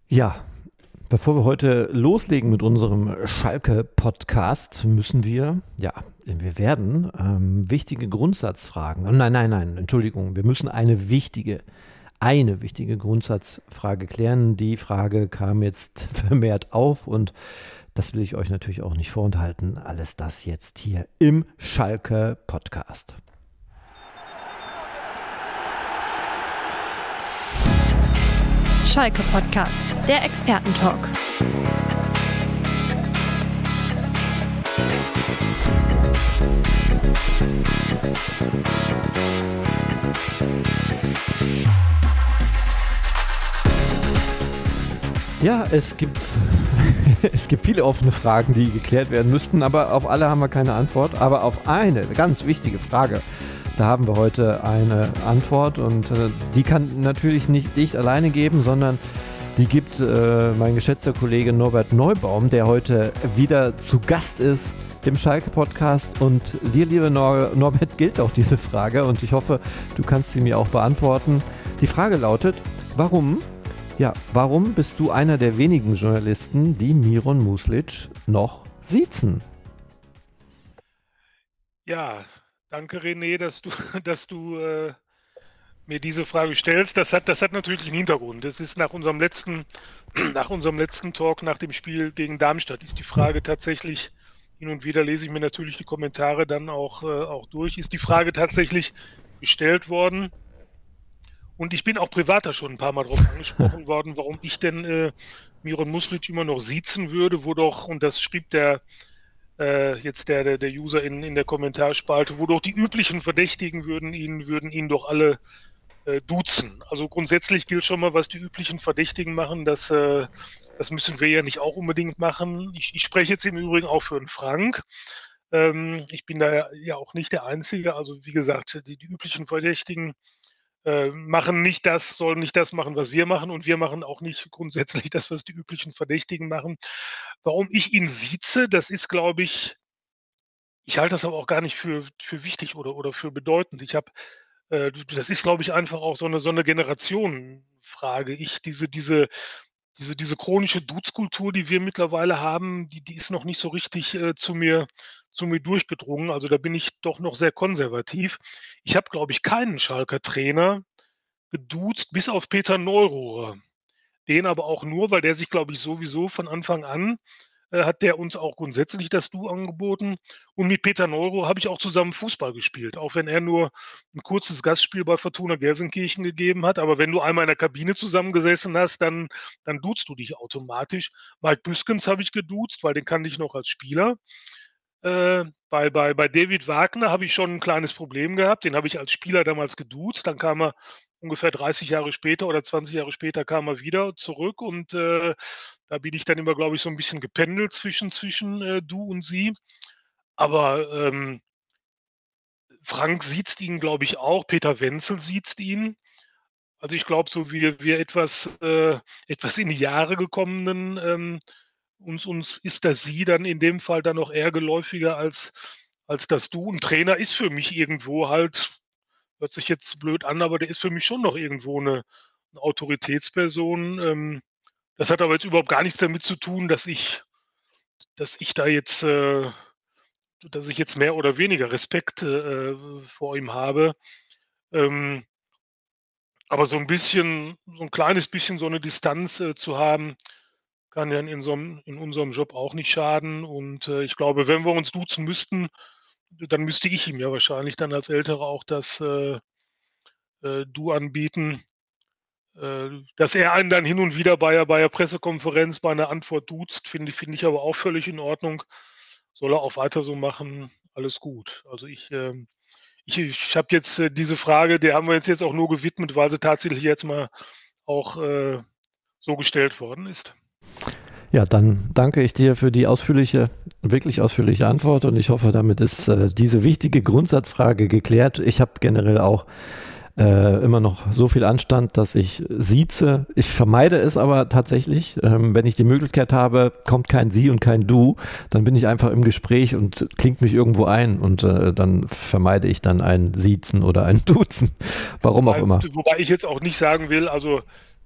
Ja, bevor wir heute loslegen mit unserem Schalke-Podcast, wir werden wichtige Grundsatzfragen, nein, Entschuldigung, wir müssen eine wichtige Grundsatzfrage klären. Die Frage kam jetzt vermehrt auf und das will ich euch natürlich auch nicht vorenthalten. Alles das jetzt hier im Schalke-Podcast. Schalke Podcast, der Expertentalk. Ja, es gibt viele offene Fragen, die geklärt werden müssten, aber auf alle haben wir keine Antwort. Aber auf eine ganz wichtige Frage, da haben wir heute eine Antwort und die kann natürlich nicht ich alleine geben, sondern die gibt mein geschätzter Kollege Norbert Neubaum, der heute wieder zu Gast ist im Schalke-Podcast. Und dir, lieber Norbert, gilt auch diese Frage und ich hoffe, du kannst sie mir auch beantworten. Die Frage lautet, warum bist du einer der wenigen Journalisten, die Miron Muslic noch siezen? Ja, danke René, dass du mir diese Frage stellst. Das hat natürlich einen Hintergrund. Das ist nach unserem letzten Talk, nach dem Spiel gegen Darmstadt, ist die Frage tatsächlich, hin und wieder lese ich mir natürlich die Kommentare dann auch durch, ist die Frage tatsächlich gestellt worden. Und ich bin auch privat da schon ein paar Mal drauf angesprochen worden, warum ich denn Miron Muslic immer noch siezen würde, wo doch, und das schrieb der User in der Kommentarspalte, wo doch die üblichen Verdächtigen würden ihn doch alle duzen. Also grundsätzlich gilt schon mal, was die üblichen Verdächtigen machen, das müssen wir ja nicht auch unbedingt machen. Ich spreche jetzt im Übrigen auch für einen Frank. Ich bin da ja auch nicht der Einzige. Also wie gesagt, die üblichen Verdächtigen sollen nicht das machen, was wir machen, und wir machen auch nicht grundsätzlich das, was die üblichen Verdächtigen machen. Warum ich ihn sieze, das ist, glaube ich halte das aber auch gar nicht für wichtig oder für bedeutend. Das ist, glaube ich, einfach auch so eine Generationenfrage. Diese chronische Duzkultur, die wir mittlerweile haben, die ist noch nicht so richtig zu mir durchgedrungen. Also da bin ich doch noch sehr konservativ. Ich habe, glaube ich, keinen Schalker Trainer geduzt, bis auf Peter Neururer. Den aber auch nur, weil der sich, glaube ich, sowieso von Anfang an hat der uns auch grundsätzlich das Du angeboten. Und mit Peter Neururer habe ich auch zusammen Fußball gespielt, auch wenn er nur ein kurzes Gastspiel bei Fortuna Gelsenkirchen gegeben hat. Aber wenn du einmal in der Kabine zusammengesessen hast, dann duzt du dich automatisch. Mike Büskens habe ich geduzt, weil den kannte ich noch als Spieler. Bei David Wagner habe ich schon ein kleines Problem gehabt. Den habe ich als Spieler damals geduzt. Dann kam er ungefähr 30 Jahre später oder 20 Jahre später kam er wieder zurück und da bin ich dann immer, glaube ich, so ein bisschen gependelt zwischen du und sie. Aber Frank siezt ihn, glaube ich, auch. Peter Wenzel siezt ihn. Also ich glaube, so wie wir etwas in die Jahre gekommenen, uns ist das Sie dann in dem Fall dann noch eher geläufiger als das Du. Ein Trainer ist für mich irgendwo halt, hört sich jetzt blöd an, aber der ist für mich schon noch irgendwo eine Autoritätsperson. Das hat aber jetzt überhaupt gar nichts damit zu tun, dass ich da jetzt, dass ich jetzt mehr oder weniger Respekt vor ihm habe. Aber so ein kleines bisschen so eine Distanz zu haben, kann ja in unserem Job auch nicht schaden. Und ich glaube, wenn wir uns duzen müssten, dann müsste ich ihm ja wahrscheinlich dann als Älterer auch das Du anbieten. Dass er einen dann hin und wieder bei der Pressekonferenz bei einer Antwort duzt, finde ich aber auch völlig in Ordnung. Soll er auch weiter so machen, alles gut. Also ich habe jetzt diese Frage, der haben wir jetzt auch nur gewidmet, weil sie tatsächlich jetzt mal auch so gestellt worden ist. Ja, dann danke ich dir für die wirklich ausführliche Antwort und ich hoffe, damit ist diese wichtige Grundsatzfrage geklärt. Ich habe generell auch immer noch so viel Anstand, dass ich sieze. Ich vermeide es aber tatsächlich. Wenn ich die Möglichkeit habe, kommt kein Sie und kein Du, dann bin ich einfach im Gespräch und klingt mich irgendwo ein und dann vermeide ich dann ein Siezen oder ein Duzen. Warum auch immer. Wobei ich jetzt auch nicht sagen will, also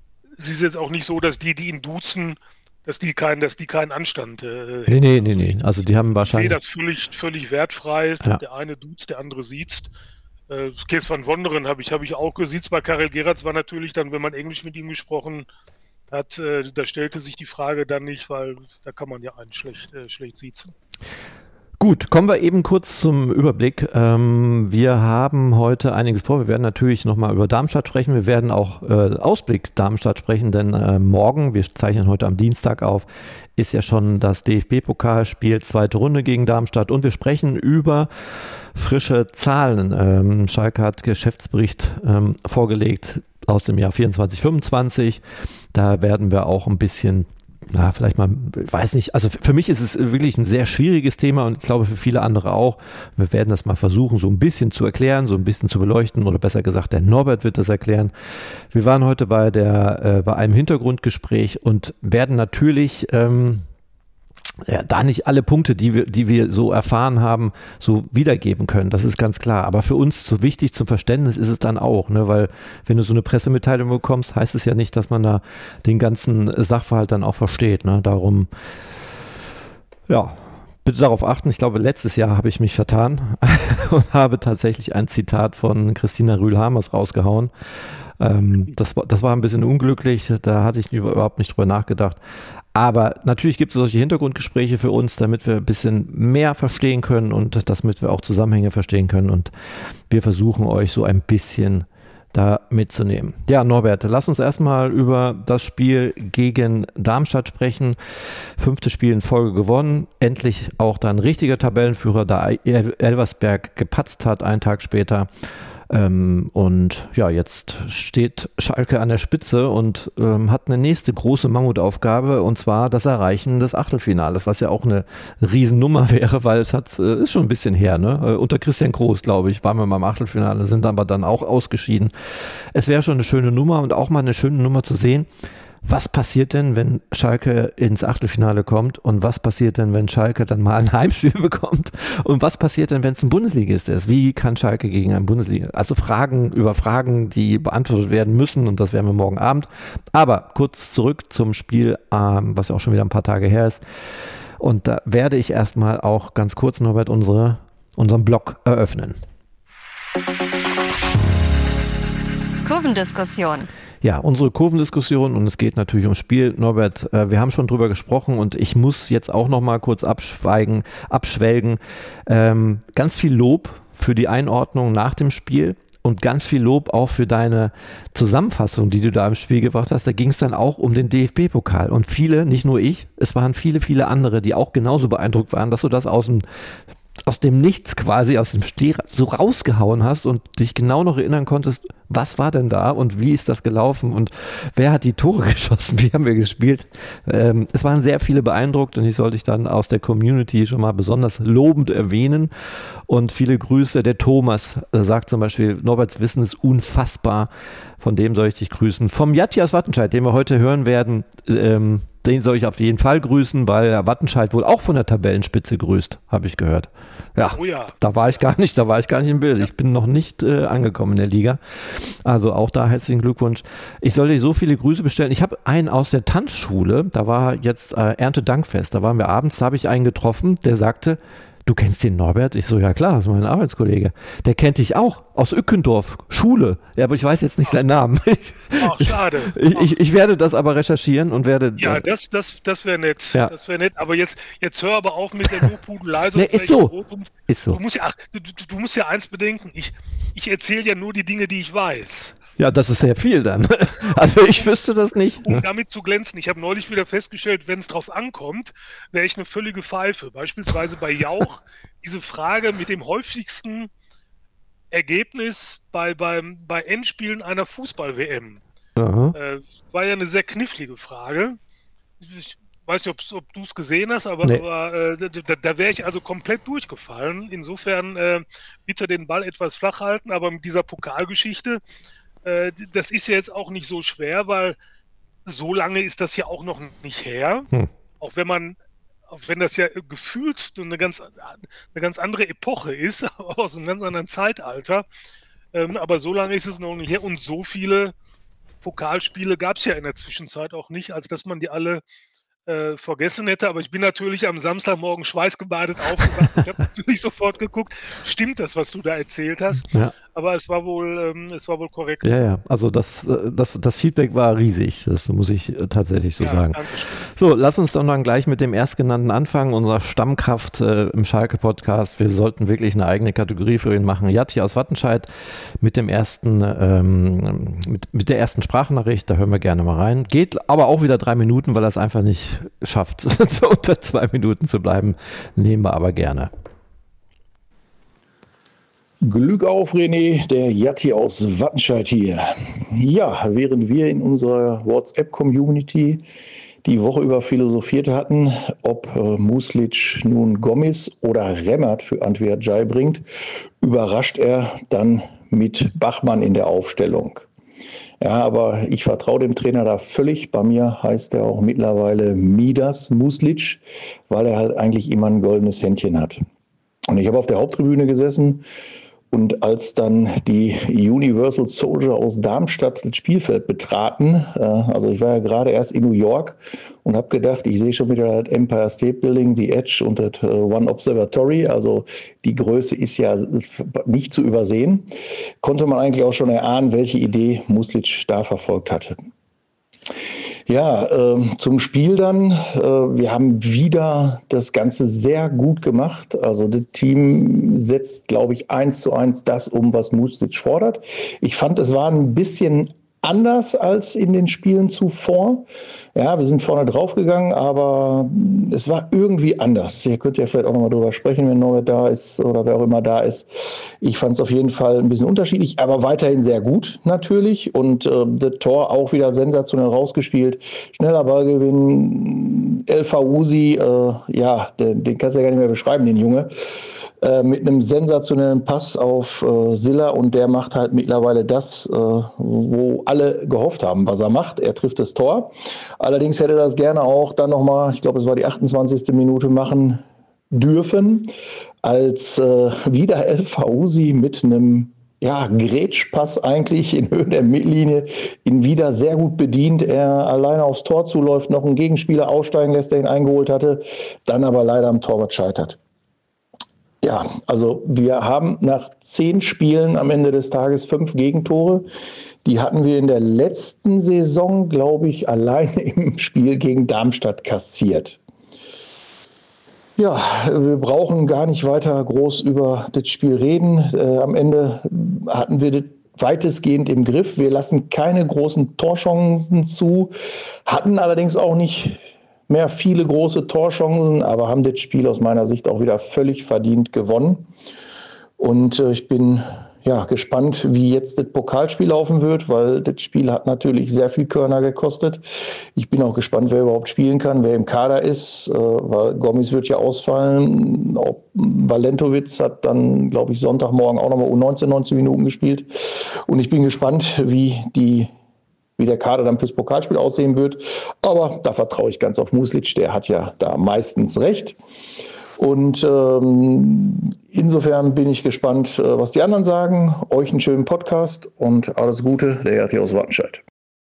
es ist jetzt auch nicht so, dass die ihn duzen, dass die keinen Anstand Nee. Also die haben wahrscheinlich... Ich sehe das völlig wertfrei. Ja. Der eine duzt, der andere siezt. Kees van Wonderen habe ich auch gesiezt. Bei Karel Gerrards war natürlich dann, wenn man Englisch mit ihm gesprochen hat, da stellte sich die Frage dann nicht, weil da kann man ja einen schlecht siezen. Gut, kommen wir eben kurz zum Überblick. Wir haben heute einiges vor. Wir werden natürlich nochmal über Darmstadt sprechen. Wir werden auch Ausblick Darmstadt sprechen, denn morgen, wir zeichnen heute am Dienstag auf, ist ja schon das DFB-Pokalspiel, zweite Runde gegen Darmstadt. Und wir sprechen über frische Zahlen. Schalke hat Geschäftsbericht vorgelegt aus dem Jahr 24/25. Da werden wir auch ein bisschen... vielleicht mal, weiß nicht, also für mich ist es wirklich ein sehr schwieriges Thema und ich glaube für viele andere auch. Wir werden das mal versuchen, so ein bisschen zu erklären, so ein bisschen zu beleuchten oder besser gesagt, der Norbert wird das erklären. Wir waren heute bei einem Hintergrundgespräch und werden natürlich da nicht alle Punkte, die wir so erfahren haben, so wiedergeben können. Das ist ganz klar. Aber für uns so wichtig zum Verständnis ist es dann auch, ne? Weil wenn du so eine Pressemitteilung bekommst, heißt es ja nicht, dass man da den ganzen Sachverhalt dann auch versteht. Ne? Darum, ja, bitte darauf achten. Ich glaube, letztes Jahr habe ich mich vertan und habe tatsächlich ein Zitat von Christina Rühl-Hamers rausgehauen. Das war ein bisschen unglücklich. Da hatte ich überhaupt nicht drüber nachgedacht. Aber natürlich gibt es solche Hintergrundgespräche für uns, damit wir ein bisschen mehr verstehen können und damit wir auch Zusammenhänge verstehen können. Und wir versuchen euch so ein bisschen da mitzunehmen. Ja, Norbert, lass uns erstmal über das Spiel gegen Darmstadt sprechen. 5. Spiel in Folge gewonnen. Endlich auch dann richtiger Tabellenführer, da Elversberg gepatzt hat, einen Tag später. Und ja, jetzt steht Schalke an der Spitze und hat eine nächste große Mammutaufgabe, und zwar das Erreichen des Achtelfinales, was ja auch eine Riesennummer wäre, weil es ist schon ein bisschen her, ne? Unter Christian Groß, glaube ich, waren wir mal im Achtelfinale, sind aber dann auch ausgeschieden. Es wäre schon eine schöne Nummer und auch mal eine schöne Nummer zu sehen. Was passiert denn, wenn Schalke ins Achtelfinale kommt, und was passiert denn, wenn Schalke dann mal ein Heimspiel bekommt, und was passiert denn, wenn es ein Bundesligist ist? Wie kann Schalke gegen einen Bundesliga? Also Fragen über Fragen, die beantwortet werden müssen, und das werden wir morgen Abend. Aber kurz zurück zum Spiel, was ja auch schon wieder ein paar Tage her ist, und da werde ich erstmal auch ganz kurz, Norbert, unseren Blog eröffnen. Kurvendiskussion. Ja, unsere Kurvendiskussion, und es geht natürlich ums Spiel. Norbert, wir haben schon drüber gesprochen und ich muss jetzt auch noch mal kurz abschwelgen. Ganz viel Lob für die Einordnung nach dem Spiel und ganz viel Lob auch für deine Zusammenfassung, die du da im Spiel gebracht hast. Da ging es dann auch um den DFB-Pokal und viele, nicht nur ich, es waren viele andere, die auch genauso beeindruckt waren, dass du das aus dem Nichts quasi, aus dem Steh so rausgehauen hast und dich genau noch erinnern konntest, was war denn da und wie ist das gelaufen und wer hat die Tore geschossen, wie haben wir gespielt. Es waren sehr viele beeindruckt und ich sollte dich dann aus der Community schon mal besonders lobend erwähnen und viele Grüße. Der Thomas sagt zum Beispiel, Norberts Wissen ist unfassbar, von dem soll ich dich grüßen. Vom Jatti aus Wattenscheid, den wir heute hören werden, den soll ich auf jeden Fall grüßen, weil der Wattenscheid wohl auch von der Tabellenspitze grüßt, habe ich gehört. Ja, oh ja, da war ich gar nicht im Bild. Ich bin noch nicht angekommen in der Liga. Also auch da herzlichen Glückwunsch. Ich soll dir so viele Grüße bestellen. Ich habe einen aus der Tanzschule, da war jetzt Erntedankfest, da waren wir abends, da habe ich einen getroffen, der sagte, du kennst den Norbert? Ich so, ja klar, das ist mein Arbeitskollege. Der kennt dich auch, aus Ückendorf, Schule. Ja, aber ich weiß jetzt nicht seinen Namen. Ach, schade. Ich werde das aber recherchieren und werde... Ja, das wäre nett. Ja. Das wäre nett. Aber jetzt hör aber auf mit der Lobhudelei. Nee, ist so. Ist so. Du musst ja eins bedenken. Ich erzähle ja nur die Dinge, die ich weiß. Ja, das ist sehr viel dann. Also ich wüsste das nicht. Um damit zu glänzen. Ich habe neulich wieder festgestellt, wenn es drauf ankommt, wäre ich eine völlige Pfeife. Beispielsweise bei Jauch diese Frage mit dem häufigsten Ergebnis bei Endspielen einer Fußball-WM. War ja eine sehr knifflige Frage. Ich weiß nicht, ob du es gesehen hast, aber, nee. Da wäre ich also komplett durchgefallen. Insofern bitte den Ball etwas flach halten, aber mit dieser Pokalgeschichte, das ist ja jetzt auch nicht so schwer, weil so lange ist das ja auch noch nicht her. Auch wenn das ja gefühlt eine ganz andere Epoche ist, aus einem ganz anderen Zeitalter. Aber so lange ist es noch nicht her und so viele Pokalspiele gab es ja in der Zwischenzeit auch nicht, als dass man die alle vergessen hätte. Aber ich bin natürlich am Samstagmorgen schweißgebadet aufgewacht. Ich habe natürlich sofort geguckt, stimmt das, was du da erzählt hast? Ja. Aber es war wohl korrekt. Ja, also das Feedback war riesig, das muss ich tatsächlich so sagen. Dankeschön. So, lass uns doch dann gleich mit dem Erstgenannten anfangen, unserer Stammkraft im Schalke-Podcast. Wir sollten wirklich eine eigene Kategorie für ihn machen. Yati aus Wattenscheid mit dem ersten, mit der ersten Sprachnachricht, da hören wir gerne mal rein. Geht aber auch wieder 3 Minuten, weil er es einfach nicht schafft, so unter 2 Minuten zu bleiben. Nehmen wir aber gerne. Glück auf, René, der Yati aus Wattenscheid hier. Ja, während wir in unserer WhatsApp-Community die Woche über philosophiert hatten, ob Muslic nun Gomis oder Remmert für Antwi Ajay bringt, überrascht er dann mit Bachmann in der Aufstellung. Ja, aber ich vertraue dem Trainer da völlig. Bei mir heißt er auch mittlerweile Midas Muslic, weil er halt eigentlich immer ein goldenes Händchen hat. Und ich habe auf der Haupttribüne gesessen. Und als dann die Universal Soldier aus Darmstadt das Spielfeld betraten, also ich war ja gerade erst in New York und habe gedacht, ich sehe schon wieder das Empire State Building, die Edge und das One Observatory, also die Größe ist ja nicht zu übersehen, konnte man eigentlich auch schon erahnen, welche Idee Muslic da verfolgt hatte. Ja, zum Spiel dann. Wir haben wieder das Ganze sehr gut gemacht. Also das Team setzt, glaube ich, 1:1 das um, was Muslic fordert. Ich fand, es war ein bisschen anders als in den Spielen zuvor. Ja, wir sind vorne draufgegangen, aber es war irgendwie anders. Ihr könnt ja vielleicht auch nochmal drüber sprechen, wenn Norbert da ist oder wer auch immer da ist. Ich fand es auf jeden Fall ein bisschen unterschiedlich, aber weiterhin sehr gut natürlich. Und das Tor auch wieder sensationell rausgespielt. Schneller Ballgewinn, El Fauzi, ja, den kannst du ja gar nicht mehr beschreiben, den Junge. Mit einem sensationellen Pass auf Silla und der macht halt mittlerweile das, wo alle gehofft haben, was er macht. Er trifft das Tor. Allerdings hätte er das gerne auch dann nochmal, ich glaube, es war die 28. Minute machen dürfen, als wieder El Fauzi mit einem Grätschpass eigentlich in Höhe der Mittellinie ihn wieder sehr gut bedient. Er alleine aufs Tor zuläuft, noch einen Gegenspieler aussteigen lässt, der ihn eingeholt hatte, dann aber leider am Torwart scheitert. Ja, also wir haben nach 10 Spielen am Ende des Tages 5 Gegentore. Die hatten wir in der letzten Saison, glaube ich, allein im Spiel gegen Darmstadt kassiert. Ja, wir brauchen gar nicht weiter groß über das Spiel reden. Am Ende hatten wir das weitestgehend im Griff. Wir lassen keine großen Torchancen zu, hatten allerdings auch nicht mehr viele große Torchancen, aber haben das Spiel aus meiner Sicht auch wieder völlig verdient gewonnen. Und ich bin gespannt, wie jetzt das Pokalspiel laufen wird, weil das Spiel hat natürlich sehr viel Körner gekostet. Ich bin auch gespannt, wer überhaupt spielen kann, wer im Kader ist, weil Gomis wird ja ausfallen. Valentovic hat dann, glaube ich, Sonntagmorgen auch nochmal U19 19 Minuten gespielt. Und ich bin gespannt, wie der Kader dann fürs Pokalspiel aussehen wird. Aber da vertraue ich ganz auf Muslic, der hat ja da meistens recht. Und insofern bin ich gespannt, was die anderen sagen. Euch einen schönen Podcast und alles Gute, der Yati aus Wattenscheid.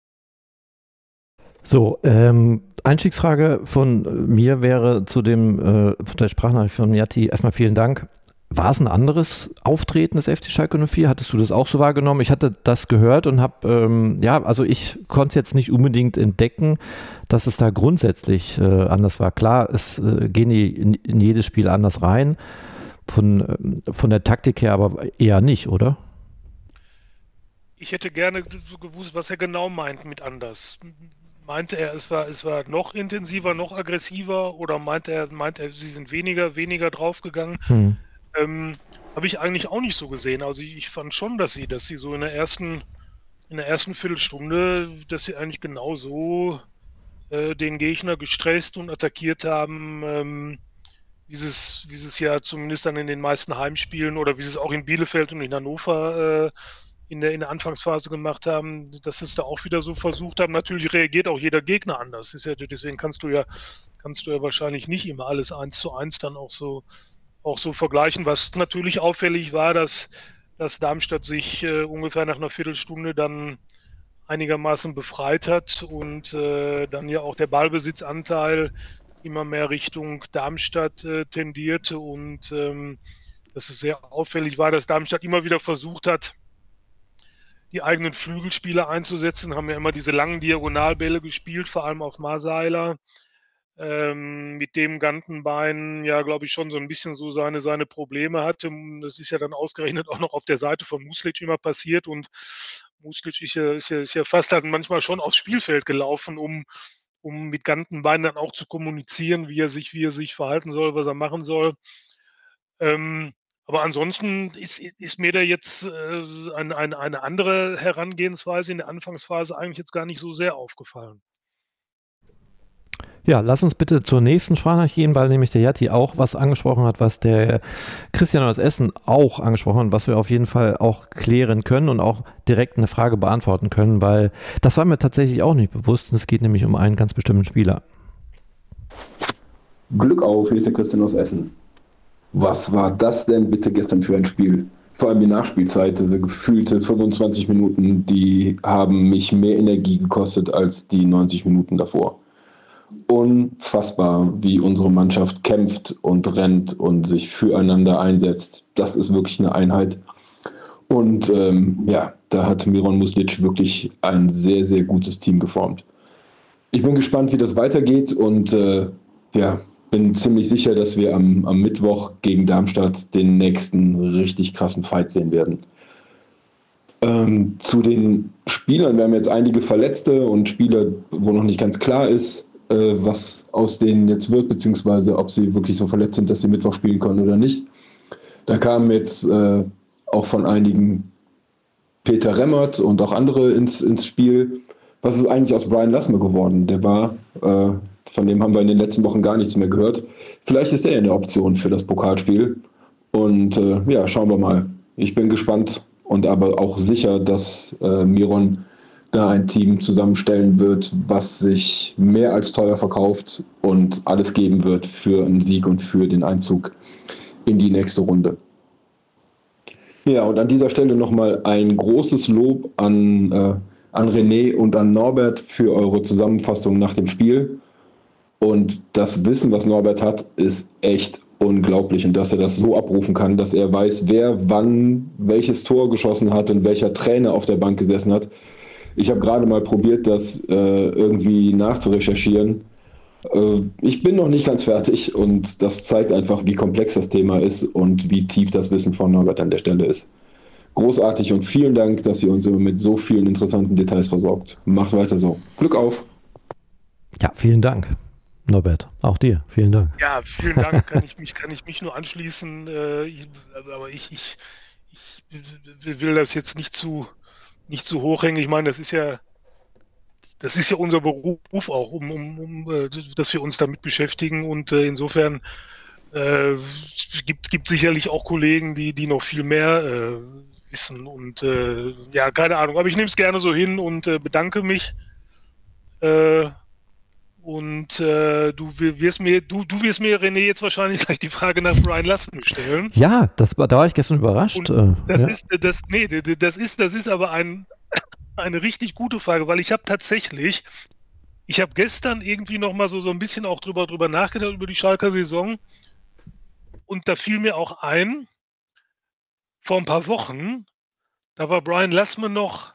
So, Einstiegsfrage von mir wäre zu der Sprachnachricht von Yati. Erstmal vielen Dank. War es ein anderes Auftreten des FC Schalke 04? Hattest du das auch so wahrgenommen? Ich hatte das gehört und habe, also ich konnte es jetzt nicht unbedingt entdecken, dass es da grundsätzlich anders war. Klar, es gehen die in jedes Spiel anders rein, von der Taktik her aber eher nicht, oder? Ich hätte gerne gewusst, was er genau meint mit anders. Meinte er, es war noch intensiver, noch aggressiver oder meint er, sie sind weniger draufgegangen? Habe ich eigentlich auch nicht so gesehen. Also ich fand schon, dass sie so in der ersten Viertelstunde, dass sie eigentlich genau so den Gegner gestresst und attackiert haben, wie sie es ja zumindest dann in den meisten Heimspielen oder wie sie es auch in Bielefeld und in Hannover in der Anfangsphase gemacht haben, dass sie es da auch wieder so versucht haben. Natürlich reagiert auch jeder Gegner anders. Deswegen kannst du ja wahrscheinlich nicht immer alles 1:1 dann auch so vergleichen. Was natürlich auffällig war, dass Darmstadt sich ungefähr nach einer Viertelstunde dann einigermaßen befreit hat und dann ja auch der Ballbesitzanteil immer mehr Richtung Darmstadt tendierte und dass es sehr auffällig war, dass Darmstadt immer wieder versucht hat, die eigenen Flügelspieler einzusetzen, haben ja immer diese langen Diagonalbälle gespielt, vor allem auf Marseiler, mit dem Gantenbein ja, glaube ich, schon so ein bisschen so seine Probleme hatte. Das ist ja dann ausgerechnet auch noch auf der Seite von Muslic immer passiert und Muslic ist ja fast halt manchmal schon aufs Spielfeld gelaufen, um mit Gantenbein dann auch zu kommunizieren, wie er sich verhalten soll, was er machen soll. Aber ansonsten ist mir da jetzt eine andere Herangehensweise in der Anfangsphase eigentlich jetzt gar nicht so sehr aufgefallen. Ja, lass uns bitte zur nächsten Sprachnachricht gehen, weil nämlich der Jatti auch was angesprochen hat, was der Christian aus Essen auch angesprochen hat, was wir auf jeden Fall auch klären können und auch direkt eine Frage beantworten können, weil das war mir tatsächlich auch nicht bewusst und es geht nämlich um einen ganz bestimmten Spieler. Glück auf, hier ist der Christian aus Essen. Was war das denn bitte gestern für ein Spiel? Vor allem die Nachspielzeit, gefühlte 25 Minuten, die haben mich mehr Energie gekostet als die 90 Minuten davor. Unfassbar, wie unsere Mannschaft kämpft und rennt und sich füreinander einsetzt. Das ist wirklich eine Einheit. Und da hat Miron Muslic wirklich ein sehr, sehr gutes Team geformt. Ich bin gespannt, wie das weitergeht und bin ziemlich sicher, dass wir am Mittwoch gegen Darmstadt den nächsten richtig krassen Fight sehen werden. Zu den Spielern, wir haben jetzt einige Verletzte und Spieler, wo noch nicht ganz klar ist, was aus denen jetzt wird, beziehungsweise ob sie wirklich so verletzt sind, dass sie Mittwoch spielen können oder nicht. Da kamen jetzt auch von einigen Peter Remmert und auch andere ins Spiel. Was ist eigentlich aus Brian Lassme geworden? Der war, von dem haben wir in den letzten Wochen gar nichts mehr gehört. Vielleicht ist er eine Option für das Pokalspiel. Und schauen wir mal. Ich bin gespannt und aber auch sicher, dass Miron da ein Team zusammenstellen wird, was sich mehr als teuer verkauft und alles geben wird für einen Sieg und für den Einzug in die nächste Runde. Ja, und an dieser Stelle nochmal ein großes Lob an René und an Norbert für eure Zusammenfassung nach dem Spiel. Und das Wissen, was Norbert hat, ist echt unglaublich. Und dass er das so abrufen kann, dass er weiß, wer wann welches Tor geschossen hat und welcher Trainer auf der Bank gesessen hat. Ich habe gerade mal probiert, das irgendwie nachzurecherchieren. Ich bin noch nicht ganz fertig und das zeigt einfach, wie komplex das Thema ist und wie tief das Wissen von Norbert an der Stelle ist. Großartig und vielen Dank, dass ihr uns immer mit so vielen interessanten Details versorgt. Macht weiter so. Glück auf! Ja, vielen Dank, Norbert. Auch dir, vielen Dank. Ja, vielen Dank. Kann ich mich nur anschließen. Aber ich will das jetzt nicht zu hochhängen. Ich meine, das ist ja unser Beruf auch, dass wir uns damit beschäftigen. Und insofern gibt sicherlich auch Kollegen, die noch viel mehr wissen. Und keine Ahnung. Aber ich nehme es gerne so hin und bedanke mich. Du wirst mir, René, jetzt wahrscheinlich gleich die Frage nach Brian Lassme stellen. Ja, da war ich gestern überrascht. Das ist aber eine richtig gute Frage, weil ich habe gestern irgendwie noch mal so ein bisschen auch drüber nachgedacht, über die Schalker Saison. Und da fiel mir auch ein, vor ein paar Wochen, da war Brian Lassme noch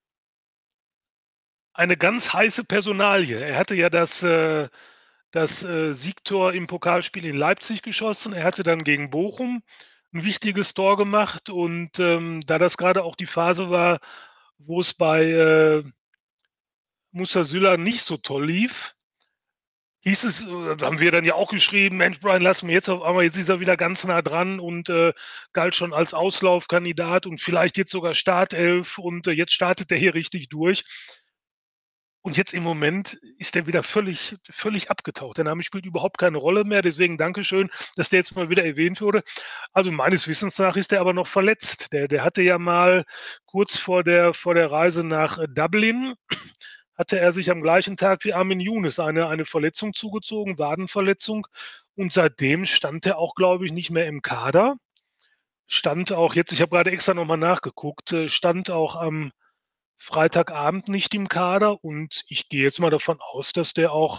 eine ganz heiße Personalie. Er hatte ja das Siegtor im Pokalspiel in Leipzig geschossen. Er hatte dann gegen Bochum ein wichtiges Tor gemacht. Und da das gerade auch die Phase war, wo es bei Musa Süller nicht so toll lief, hieß es, haben wir dann ja auch geschrieben, Mensch, Brian Lassme, jetzt auf einmal, jetzt ist er wieder ganz nah dran und galt schon als Auslaufkandidat und vielleicht jetzt sogar Startelf und jetzt startet er hier richtig durch. Und jetzt im Moment ist er wieder völlig abgetaucht. Der Name spielt überhaupt keine Rolle mehr. Deswegen Dankeschön, dass der jetzt mal wieder erwähnt wurde. Also meines Wissens nach ist er aber noch verletzt. Der hatte ja mal kurz vor der Reise nach Dublin, hatte er sich am gleichen Tag wie Armin Younes eine Verletzung zugezogen, Wadenverletzung. Und seitdem stand er auch, glaube ich, nicht mehr im Kader. Stand auch jetzt, ich habe gerade extra nochmal nachgeguckt, stand auch am Freitagabend nicht im Kader und ich gehe jetzt mal davon aus, dass der auch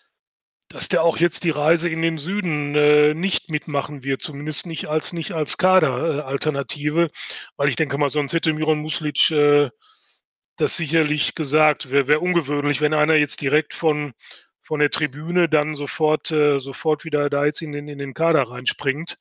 jetzt die Reise in den Süden nicht mitmachen wird, zumindest nicht als Kaderalternative, weil ich denke mal, sonst hätte Miran Muslic das sicherlich gesagt. Wäre ungewöhnlich, wenn einer jetzt direkt von der Tribüne dann sofort wieder da jetzt in den Kader reinspringt.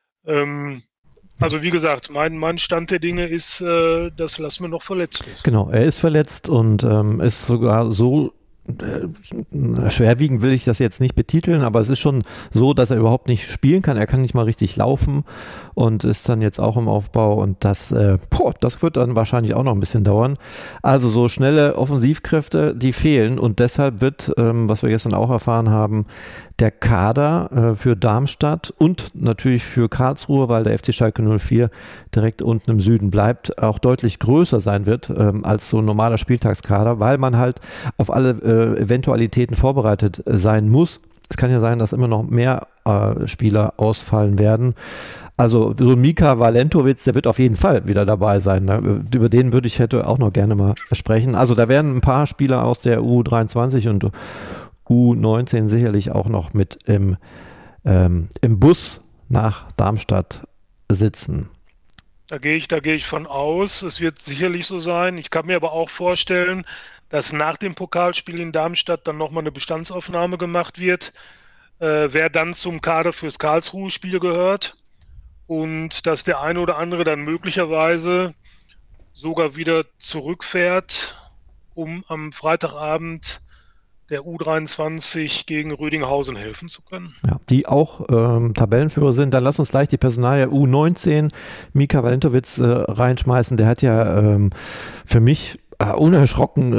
Also wie gesagt, mein Stand der Dinge ist, dass Lassmann noch verletzt ist. Genau, er ist verletzt und ist sogar so schwerwiegend will ich das jetzt nicht betiteln, aber es ist schon so, dass er überhaupt nicht spielen kann. Er kann nicht mal richtig laufen und ist dann jetzt auch im Aufbau und das wird dann wahrscheinlich auch noch ein bisschen dauern. Also so schnelle Offensivkräfte, die fehlen und deshalb wird, was wir gestern auch erfahren haben, der Kader für Darmstadt und natürlich für Karlsruhe, weil der FC Schalke 04 direkt unten im Süden bleibt, auch deutlich größer sein wird als so ein normaler Spieltagskader, weil man halt auf alle Eventualitäten vorbereitet sein muss. Es kann ja sein, dass immer noch mehr Spieler ausfallen werden. Also so Mika Valentowitz, der wird auf jeden Fall wieder dabei sein. Ne? Über den hätte auch noch gerne mal sprechen. Also da werden ein paar Spieler aus der U23 und U19 sicherlich auch noch mit im Bus nach Darmstadt sitzen. Da gehe ich von aus. Es wird sicherlich so sein. Ich kann mir aber auch vorstellen, dass nach dem Pokalspiel in Darmstadt dann nochmal eine Bestandsaufnahme gemacht wird, wer dann zum Kader fürs Karlsruhe-Spiel gehört und dass der eine oder andere dann möglicherweise sogar wieder zurückfährt, um am Freitagabend der U23 gegen Rödinghausen helfen zu können. Ja, die auch Tabellenführer sind. Dann lass uns gleich die Personalie U19 Mika Valentowitz reinschmeißen. Der hat ja für mich unerschrocken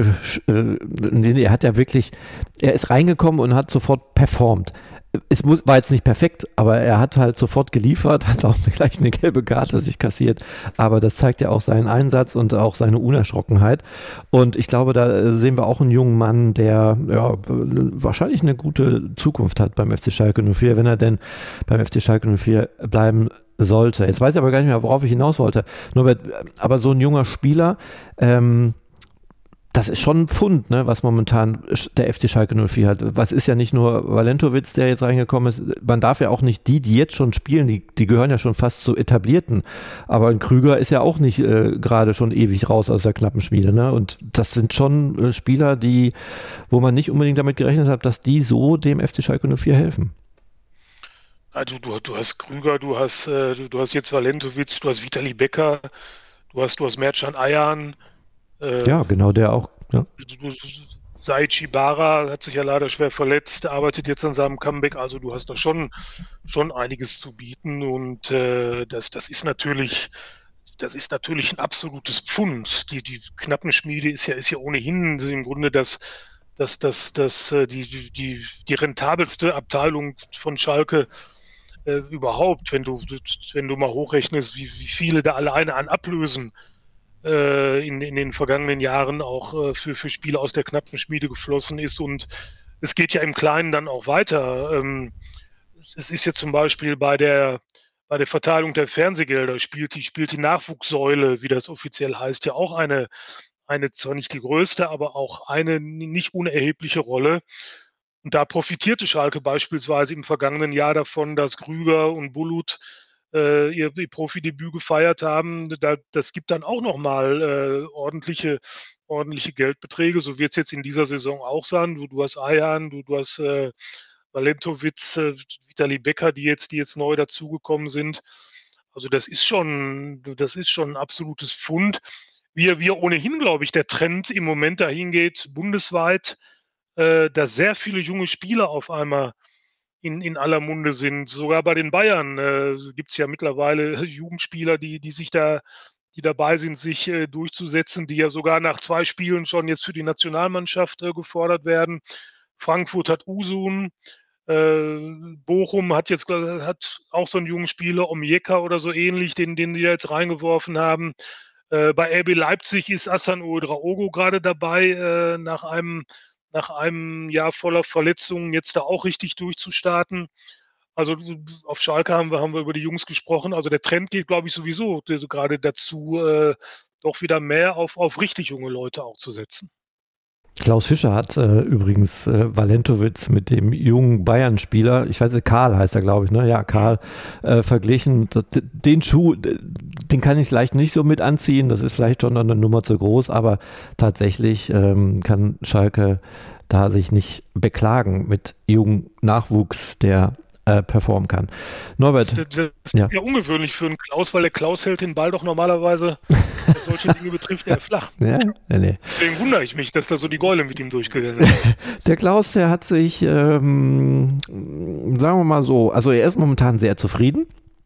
er ist reingekommen und hat sofort performt. War jetzt nicht perfekt, aber er hat halt sofort geliefert, hat auch gleich eine gelbe Karte sich kassiert, aber das zeigt ja auch seinen Einsatz und auch seine Unerschrockenheit und ich glaube, da sehen wir auch einen jungen Mann, der wahrscheinlich eine gute Zukunft hat beim FC Schalke 04, wenn er denn beim FC Schalke 04 bleiben sollte. Jetzt weiß ich aber gar nicht mehr, worauf ich hinaus wollte. Norbert, aber so ein junger Spieler, das ist schon ein Pfund, ne, was momentan der FC Schalke 04 hat. Was ist ja nicht nur Valentowitz, der jetzt reingekommen ist. Man darf ja auch nicht die jetzt schon spielen, die gehören ja schon fast zu etablierten. Aber ein Krüger ist ja auch nicht gerade schon ewig raus aus der knappen Schmiede. Ne? Und das sind schon Spieler, wo man nicht unbedingt damit gerechnet hat, dass die so dem FC Schalke 04 helfen. Also du hast Krüger, du hast jetzt Valentowitz, du hast Vitali Becker, du hast Mertcan Ayan. Ja, genau, der auch. Ja. Saichi Bara hat sich ja leider schwer verletzt, arbeitet jetzt an seinem Comeback, also du hast da schon einiges zu bieten und das ist natürlich ein absolutes Pfund. Die Knappenschmiede ist ja ohnehin im Grunde die rentabelste Abteilung von Schalke überhaupt, wenn du mal hochrechnest, wie viele da alleine an Ablösen in den vergangenen Jahren auch für Spiele aus der knappen Schmiede geflossen ist und es geht ja im Kleinen dann auch weiter. Es ist jetzt zum Beispiel bei der Verteilung der Fernsehgelder spielt die Nachwuchssäule, wie das offiziell heißt, ja auch eine zwar nicht die größte, aber auch eine nicht unerhebliche Rolle. Und da profitierte Schalke beispielsweise im vergangenen Jahr davon, dass Krüger und Bulut ihr Profidebüt gefeiert haben. Das gibt dann auch nochmal ordentliche Geldbeträge. So wird es jetzt in dieser Saison auch sein. Du hast Ayan, du hast Valentowitz, Vitali Becker, die jetzt neu dazugekommen sind. Also das ist schon ein absolutes Pfund. Wie ohnehin, glaube ich, der Trend im Moment dahin geht, bundesweit, dass sehr viele junge Spieler auf einmal in aller Munde sind. Sogar bei den Bayern gibt es ja mittlerweile Jugendspieler, die dabei sind, sich durchzusetzen, die ja sogar nach 2 Spielen schon jetzt für die Nationalmannschaft gefordert werden. Frankfurt hat Usun, Bochum hat auch so einen jungen Spieler, Omjeka oder so ähnlich, den die jetzt reingeworfen haben. Bei RB Leipzig ist Hassan Ouedraogo gerade dabei, nach einem Jahr voller Verletzungen jetzt da auch richtig durchzustarten. Also auf Schalke haben wir über die Jungs gesprochen. Also der Trend geht, glaube ich, sowieso gerade dazu, doch wieder mehr auf richtig junge Leute auch zu setzen. Klaus Fischer hat übrigens Valentowitz mit dem jungen Bayern-Spieler, ich weiß nicht, Karl heißt er, glaube ich, ne? Ja, Karl, verglichen. Den Schuh, den kann ich vielleicht nicht so mit anziehen, das ist vielleicht schon eine Nummer zu groß, aber tatsächlich kann Schalke da sich nicht beklagen mit jungen Nachwuchs, der performen kann. Norbert. Das ist ja ungewöhnlich für einen Klaus, weil der Klaus hält den Ball doch normalerweise, was solche Dinge betrifft, eher flach. Ja, nee. Deswegen wundere ich mich, dass da so die Gäule mit ihm durchgegangen ist. Der Klaus, der hat sich, sagen wir mal so, also er ist momentan sehr zufrieden.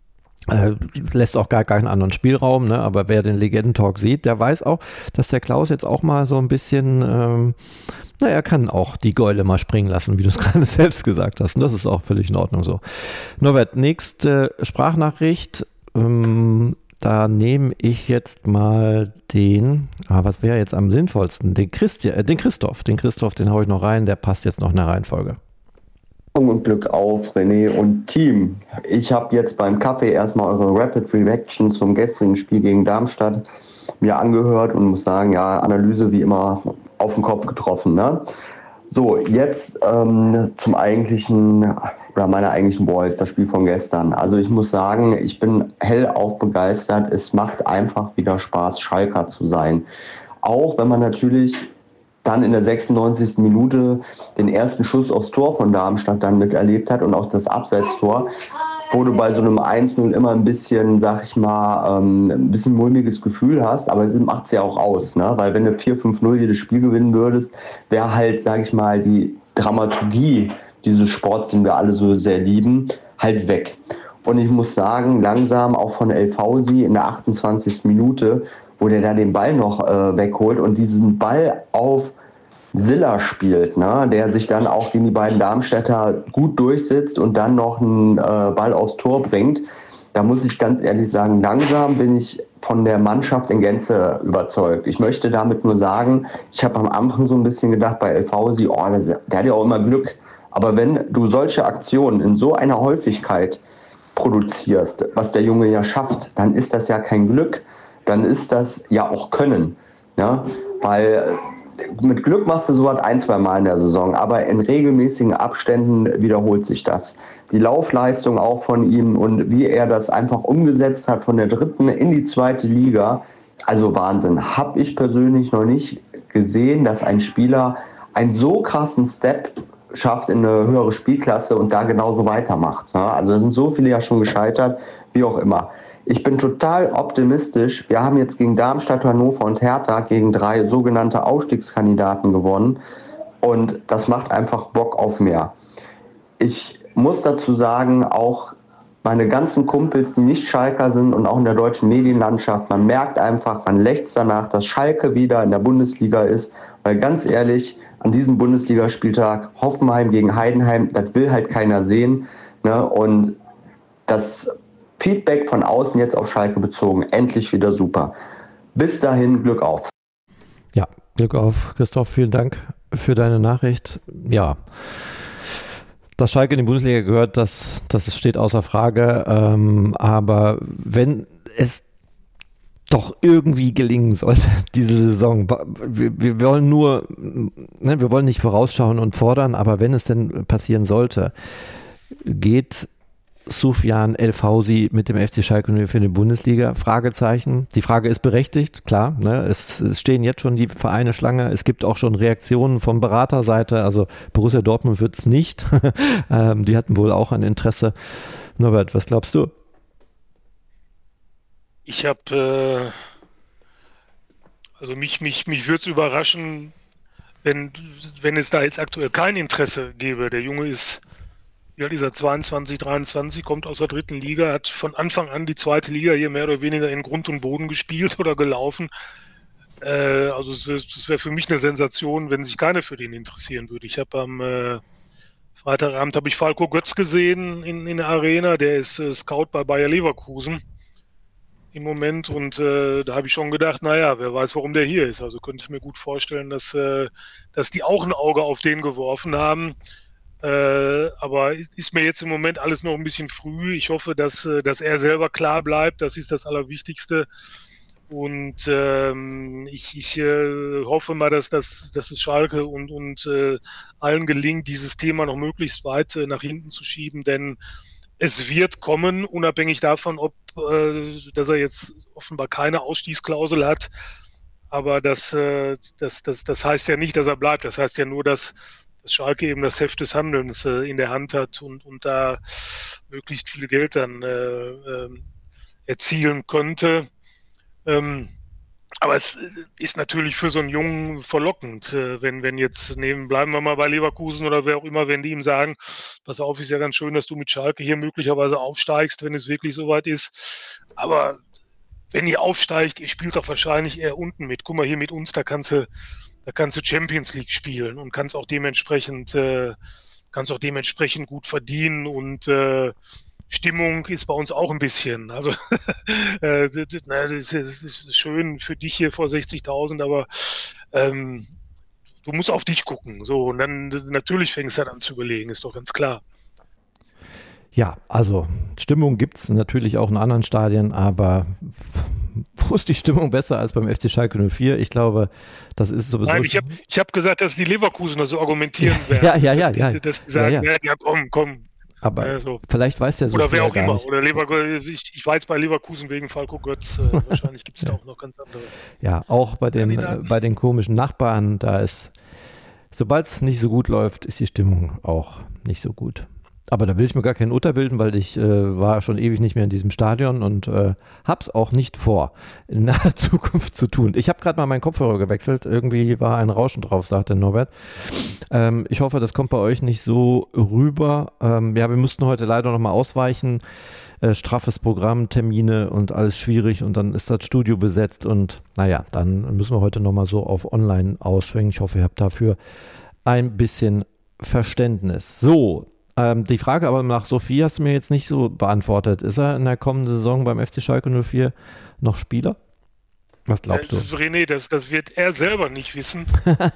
Lässt auch gar keinen anderen Spielraum, ne? Aber wer den Legendentalk sieht, der weiß auch, dass der Klaus jetzt auch mal so ein bisschen, er kann auch die Gäule mal springen lassen, wie du es gerade selbst gesagt hast. Und das ist auch völlig in Ordnung so. Norbert, nächste Sprachnachricht. Da nehme ich jetzt mal was wäre jetzt am sinnvollsten? Den Christoph, den haue ich noch rein, der passt jetzt noch in der Reihenfolge. Und Glück auf, René und Team. Ich habe jetzt beim Kaffee erstmal eure Rapid Reactions vom gestrigen Spiel gegen Darmstadt mir angehört und muss sagen, ja, Analyse wie immer auf den Kopf getroffen. Ne? So, jetzt zum eigentlichen, oder meiner eigentlichen Boys, das Spiel von gestern. Also ich muss sagen, ich bin hellauf begeistert. Es macht einfach wieder Spaß, Schalker zu sein. Auch wenn man natürlich dann in der 96. Minute den ersten Schuss aufs Tor von Darmstadt dann miterlebt hat und auch das Abseitstor, wo du bei so einem 1-0 immer ein bisschen, sag ich mal, ein bisschen mulmiges Gefühl hast, aber es macht es ja auch aus, ne? Weil wenn du 4-5-0 jedes Spiel gewinnen würdest, wäre halt, sag ich mal, die Dramaturgie dieses Sports, den wir alle so sehr lieben, halt weg. Und ich muss sagen, langsam auch von El Fausi in der 28. Minute, wo der da den Ball noch wegholt und diesen Ball auf Silla spielt, ne, der sich dann auch gegen die beiden Darmstädter gut durchsetzt und dann noch einen Ball aufs Tor bringt. Da muss ich ganz ehrlich sagen, langsam bin ich von der Mannschaft in Gänze überzeugt. Ich möchte damit nur sagen, ich habe am Anfang so ein bisschen gedacht bei El Fausi, der hat ja auch immer Glück. Aber wenn du solche Aktionen in so einer Häufigkeit produzierst, was der Junge ja schafft, dann ist das ja kein Glück, dann ist das ja auch Können. Ja? Weil mit Glück machst du sowas 1-2 Mal in der Saison, aber in regelmäßigen Abständen wiederholt sich das. Die Laufleistung auch von ihm und wie er das einfach umgesetzt hat von der 3. in die 2. Liga, also Wahnsinn. Habe ich persönlich noch nicht gesehen, dass ein Spieler einen so krassen Step schafft in eine höhere Spielklasse und da genauso weitermacht. Ja? Also da sind so viele ja schon gescheitert, wie auch immer. Ich bin total optimistisch. Wir haben jetzt gegen Darmstadt, Hannover und Hertha gegen 3 sogenannte Aufstiegskandidaten gewonnen. Und das macht einfach Bock auf mehr. Ich muss dazu sagen, auch meine ganzen Kumpels, die nicht Schalker sind und auch in der deutschen Medienlandschaft, man merkt einfach, man lechzt danach, dass Schalke wieder in der Bundesliga ist. Weil ganz ehrlich, an diesem Bundesligaspieltag Hoffenheim gegen Heidenheim, das will halt keiner sehen. Ne? Und das Feedback von außen jetzt auf Schalke bezogen, endlich wieder super. Bis dahin, Glück auf. Ja, Glück auf, Christoph, vielen Dank für deine Nachricht. Ja, dass Schalke in die Bundesliga gehört, das steht außer Frage, aber wenn es doch irgendwie gelingen sollte, diese Saison, wir wollen wir wollen nicht vorausschauen und fordern, aber wenn es denn passieren sollte, geht Soufiane El Fausi mit dem FC Schalke 04 für die Bundesliga? Fragezeichen. Die Frage ist berechtigt, klar. Ne? Es stehen jetzt schon die Vereine Schlange. Es gibt auch schon Reaktionen von Beraterseite. Also Borussia Dortmund wird es nicht. Die hatten wohl auch ein Interesse. Norbert, was glaubst du? Ich habe, also mich würde es überraschen, wenn es da jetzt aktuell kein Interesse gäbe. Der Junge ist, ja, dieser 22, 23, kommt aus der 3. Liga, hat von Anfang an die 2. Liga hier mehr oder weniger in Grund und Boden gespielt oder gelaufen. Also es wäre für mich eine Sensation, wenn sich keiner für den interessieren würde. Ich habe am Freitagabend habe ich Falco Götz gesehen in der Arena, der ist Scout bei Bayer Leverkusen im Moment und da habe ich schon gedacht, naja, wer weiß, warum der hier ist. Also könnte ich mir gut vorstellen, dass die auch ein Auge auf den geworfen haben. Aber ist mir jetzt im Moment alles noch ein bisschen früh. Ich hoffe, dass er selber klar bleibt. Das ist das Allerwichtigste. Und ich hoffe mal, dass es Schalke und allen gelingt, dieses Thema noch möglichst weit nach hinten zu schieben, denn es wird kommen, unabhängig davon, dass er jetzt offenbar keine Ausstiegsklausel hat. Aber das heißt ja nicht, dass er bleibt. Das heißt ja nur, dass Schalke eben das Heft des Handelns in der Hand hat und da möglichst viel Geld dann erzielen könnte. Aber es ist natürlich für so einen Jungen verlockend, wenn jetzt bleiben wir mal bei Leverkusen oder wer auch immer, wenn die ihm sagen, pass auf, ist ja ganz schön, dass du mit Schalke hier möglicherweise aufsteigst, wenn es wirklich soweit ist. Aber wenn ihr aufsteigt, ihr spielt doch wahrscheinlich eher unten mit. Guck mal, hier mit uns, da kannst du Champions League spielen und kannst auch dementsprechend gut verdienen und Stimmung ist bei uns auch ein bisschen. Also das ist schön für dich hier vor 60.000, aber du musst auf dich gucken. So, und dann natürlich fängst du dann an zu überlegen, ist doch ganz klar. Ja, also Stimmung gibt es natürlich auch in anderen Stadien, aber wo ist die Stimmung besser als beim FC Schalke 04? Ich glaube, das ist sowieso... Nein, ich hab gesagt, dass die Leverkusener so argumentieren werden. Dass die sagen, ja, komm. Aber so. Vielleicht weiß der so oder wer auch immer. Nicht. Oder ich war jetzt bei Leverkusen wegen Falco Götz. Wahrscheinlich gibt es da auch noch ganz andere. Ja, auch bei den komischen Nachbarn, da ist, sobald es nicht so gut läuft, ist die Stimmung auch nicht so gut. Aber da will ich mir gar kein Urteil bilden, weil ich war schon ewig nicht mehr in diesem Stadion und hab's auch nicht vor, in naher Zukunft zu tun. Ich habe gerade mal meinen Kopfhörer gewechselt. Irgendwie war ein Rauschen drauf, sagte Norbert. Ich hoffe, das kommt bei euch nicht so rüber. Ja, wir mussten heute leider nochmal ausweichen. Straffes Programm, Termine und alles schwierig und dann ist das Studio besetzt und naja, dann müssen wir heute nochmal so auf Online ausschwenken. Ich hoffe, ihr habt dafür ein bisschen Verständnis. So, die Frage aber nach Sophie hast du mir jetzt nicht so beantwortet. Ist er in der kommenden Saison beim FC Schalke 04 noch Spieler? Was glaubst du? René, das wird er selber nicht wissen.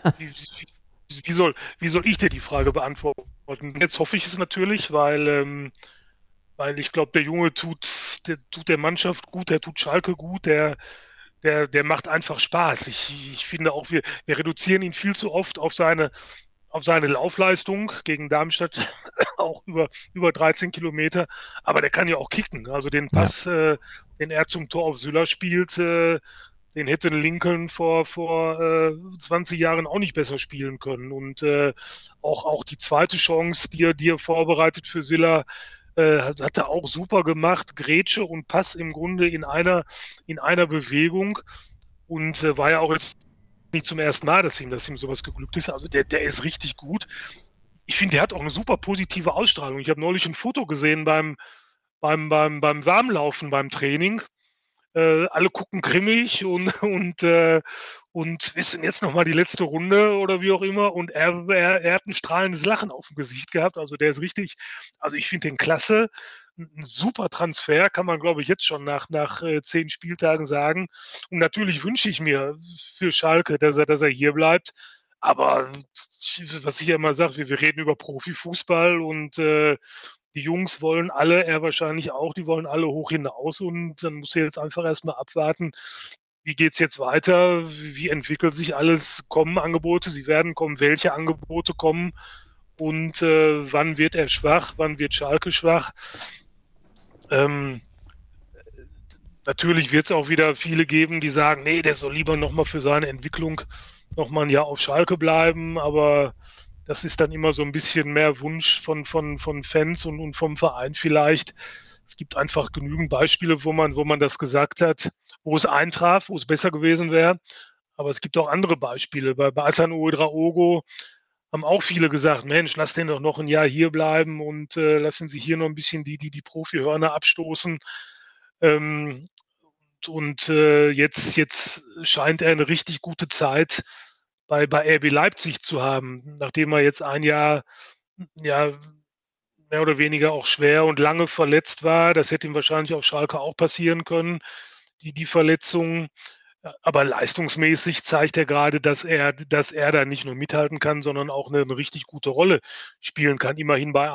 Wie soll ich dir die Frage beantworten? Jetzt hoffe ich es natürlich, weil ich glaube, der Junge tut der Mannschaft gut, der tut Schalke gut, der macht einfach Spaß. Ich finde auch, wir reduzieren ihn viel zu oft auf seine Laufleistung gegen Darmstadt, auch über 13 Kilometer. Aber der kann ja auch kicken. Also den Pass, den er zum Tor auf Süller spielt, den hätte Lincoln vor 20 Jahren auch nicht besser spielen können. Und auch die zweite Chance, die er vorbereitet für Süller, hat er auch super gemacht. Grätsche und Pass im Grunde in einer Bewegung. Und war ja auch jetzt nicht zum ersten Mal, dass ihm sowas geglückt ist. Also der ist richtig gut. Ich finde, der hat auch eine super positive Ausstrahlung. Ich habe neulich ein Foto gesehen beim Warmlaufen, beim Training. Alle gucken grimmig und wissen jetzt nochmal die letzte Runde oder wie auch immer. Und er hat ein strahlendes Lachen auf dem Gesicht gehabt. Also der ist richtig, also ich finde den klasse. Ein super Transfer, kann man, glaube ich, jetzt schon nach 10 Spieltagen sagen. Und natürlich wünsche ich mir für Schalke, dass er hier bleibt. Aber was ich ja immer sage, wir reden über Profifußball und die Jungs wollen alle, er wahrscheinlich auch, die wollen alle hoch hinaus. Und dann muss er jetzt einfach erstmal abwarten, wie geht es jetzt weiter, wie entwickelt sich alles, kommen Angebote, sie werden kommen, welche Angebote kommen und wann wird er schwach, wann wird Schalke schwach. Natürlich wird es auch wieder viele geben, die sagen, nee, der soll lieber nochmal für seine Entwicklung nochmal ein Jahr auf Schalke bleiben, aber das ist dann immer so ein bisschen mehr Wunsch von Fans und vom Verein vielleicht. Es gibt einfach genügend Beispiele, wo man das gesagt hat, wo es eintraf, wo es besser gewesen wäre. Aber es gibt auch andere Beispiele. Bei Hassan Ouedraogo haben auch viele gesagt, Mensch, lass den doch noch ein Jahr hier bleiben und lassen Sie hier noch ein bisschen die Profihörner abstoßen. Jetzt scheint er eine richtig gute Zeit bei RB Leipzig zu haben, nachdem er jetzt ein Jahr ja mehr oder weniger auch schwer und lange verletzt war. Das hätte ihm wahrscheinlich auf Schalke auch passieren können, die Verletzung. Aber leistungsmäßig zeigt er gerade, dass er da nicht nur mithalten kann, sondern auch eine richtig gute Rolle spielen kann. Immerhin bei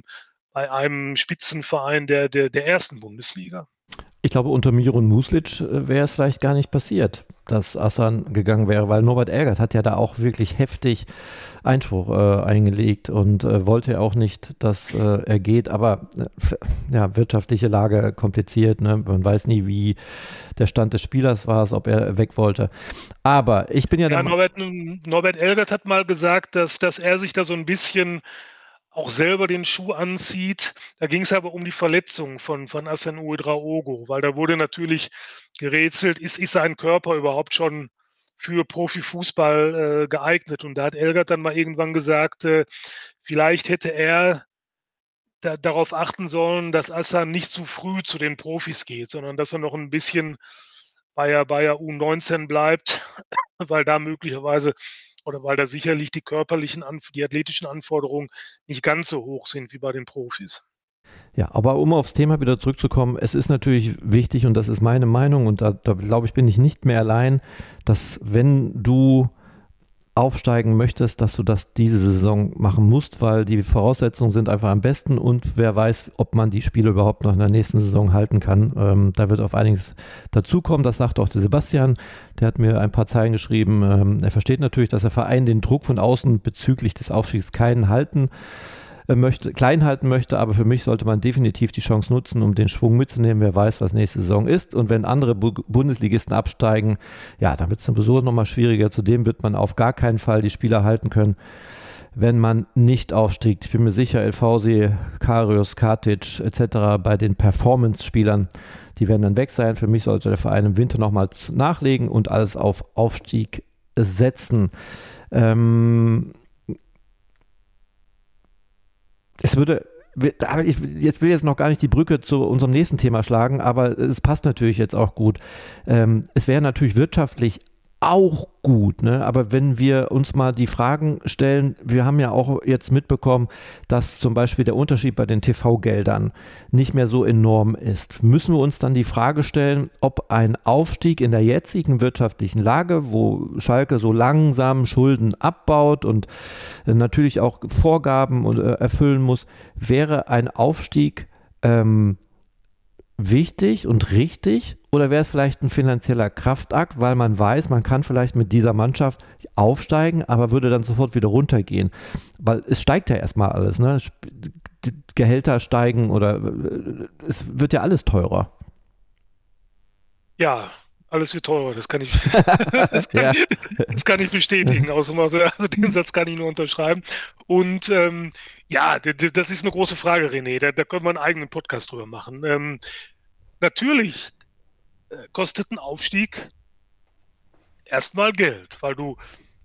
einem Spitzenverein der ersten Bundesliga. Ich glaube, unter Miron Muslic wäre es vielleicht gar nicht passiert, dass Assan gegangen wäre, weil Norbert Elgert hat ja da auch wirklich heftig Einspruch eingelegt und wollte ja auch nicht, dass er geht, aber ja, wirtschaftliche Lage kompliziert, ne? Man weiß nie, wie der Stand des Spielers war, ob er weg wollte. Aber ich bin ja der Norbert Elgert hat mal gesagt, dass er sich da so ein bisschen auch selber den Schuh anzieht. Da ging es aber um die Verletzung von Hassan Ouedraogo, weil da wurde natürlich gerätselt, ist sein Körper überhaupt schon für Profifußball geeignet? Und da hat Elgert dann mal irgendwann gesagt, vielleicht hätte er darauf achten sollen, dass Hassan nicht zu früh zu den Profis geht, sondern dass er noch ein bisschen bei der U19 bleibt, weil da möglicherweise oder weil da sicherlich die athletischen Anforderungen nicht ganz so hoch sind wie bei den Profis. Ja, aber um aufs Thema wieder zurückzukommen, es ist natürlich wichtig, und das ist meine Meinung, und da glaube ich, bin ich nicht mehr allein, dass wenn du aufsteigen möchtest, dass du das diese Saison machen musst, weil die Voraussetzungen sind einfach am besten und wer weiß, ob man die Spiele überhaupt noch in der nächsten Saison halten kann. Da wird auf einiges dazukommen, das sagt auch der Sebastian, der hat mir ein paar Zeilen geschrieben. Er versteht natürlich, dass der Verein den Druck von außen bezüglich des Aufstiegs klein halten möchte, aber für mich sollte man definitiv die Chance nutzen, um den Schwung mitzunehmen. Wer weiß, was nächste Saison ist. Und wenn andere Bundesligisten absteigen, ja, dann wird es sowieso nochmal schwieriger. Zudem wird man auf gar keinen Fall die Spieler halten können, wenn man nicht aufstiegt. Ich bin mir sicher, El Fausi, Karius, Katic etc. bei den Performance-Spielern, die werden dann weg sein. Für mich sollte der Verein im Winter nochmal nachlegen und alles auf Aufstieg setzen. Ich will jetzt noch gar nicht die Brücke zu unserem nächsten Thema schlagen, aber es passt natürlich jetzt auch gut. Es wäre natürlich wirtschaftlich auch gut, ne? Aber wenn wir uns mal die Fragen stellen, wir haben ja auch jetzt mitbekommen, dass zum Beispiel der Unterschied bei den TV-Geldern nicht mehr so enorm ist. Müssen wir uns dann die Frage stellen, ob ein Aufstieg in der jetzigen wirtschaftlichen Lage, wo Schalke so langsam Schulden abbaut und natürlich auch Vorgaben erfüllen muss, wäre ein Aufstieg wichtig und richtig oder wäre es vielleicht ein finanzieller Kraftakt, weil man weiß, man kann vielleicht mit dieser Mannschaft aufsteigen, aber würde dann sofort wieder runtergehen, weil es steigt ja erstmal alles, ne? Gehälter steigen oder es wird ja alles teurer. Ja, alles wird teurer, das kann ich bestätigen. Also den Satz kann ich nur unterschreiben. Und ja, das ist eine große Frage, René. Da können wir einen eigenen Podcast drüber machen. Natürlich kostet ein Aufstieg erstmal Geld, weil du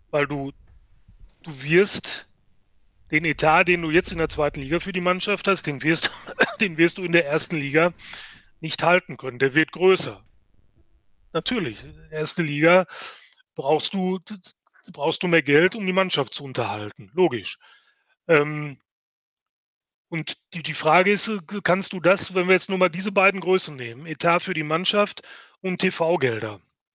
wirst den Etat, den du jetzt in der zweiten Liga für die Mannschaft hast, den wirst du in der ersten Liga nicht halten können. Der wird größer. Natürlich, erste Liga brauchst du mehr Geld, um die Mannschaft zu unterhalten. Logisch. Und die Frage ist, kannst du das, wenn wir jetzt nur mal diese beiden Größen nehmen, Etat für die Mannschaft und TV-Gelder,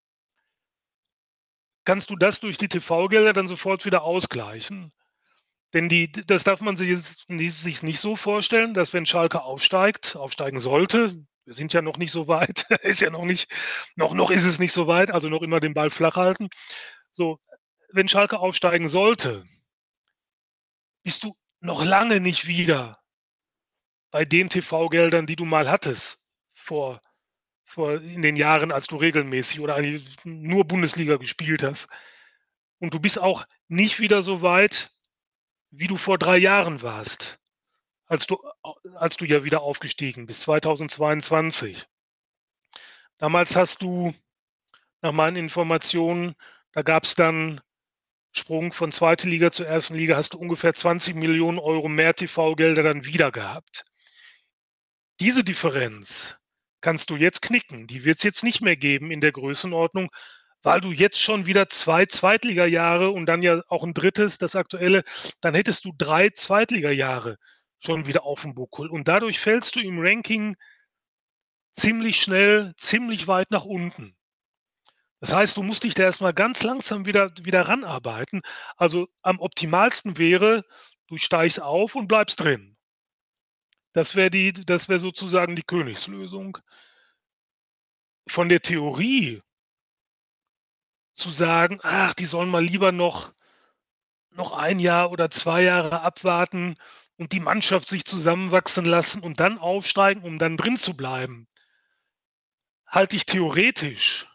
kannst du das durch die TV-Gelder dann sofort wieder ausgleichen? Denn das darf man sich nicht so vorstellen, dass wenn Schalke aufsteigen sollte, wir sind ja noch nicht so weit, ist ja noch ist es nicht so weit, also noch immer den Ball flach halten. So, wenn Schalke aufsteigen sollte, bist du noch lange nicht wieder bei den TV-Geldern, die du mal hattest vor in den Jahren, als du regelmäßig oder eigentlich nur Bundesliga gespielt hast. Und du bist auch nicht wieder so weit, wie du vor 3 Jahren warst, als du ja wieder aufgestiegen bist, 2022. Damals hast du, nach meinen Informationen, da gab es dann Sprung von zweite Liga zur ersten Liga, hast du ungefähr 20 Millionen Euro mehr TV-Gelder dann wieder gehabt. Diese Differenz kannst du jetzt knicken. Die wird es jetzt nicht mehr geben in der Größenordnung, weil du jetzt schon wieder 2 Zweitliga-Jahre und dann ja auch ein drittes, das aktuelle, dann hättest du 3 Zweitliga-Jahre schon wieder auf dem Buckel. Und dadurch fällst du im Ranking ziemlich schnell, ziemlich weit nach unten. Das heißt, du musst dich da erstmal ganz langsam wieder ranarbeiten. Also, am optimalsten wäre, du steigst auf und bleibst drin. Das wäre sozusagen die Königslösung. Von der Theorie zu sagen: „Ach, die sollen mal lieber noch 1 Jahr oder 2 Jahre abwarten und die Mannschaft sich zusammenwachsen lassen und dann aufsteigen, um dann drin zu bleiben“, halte ich theoretisch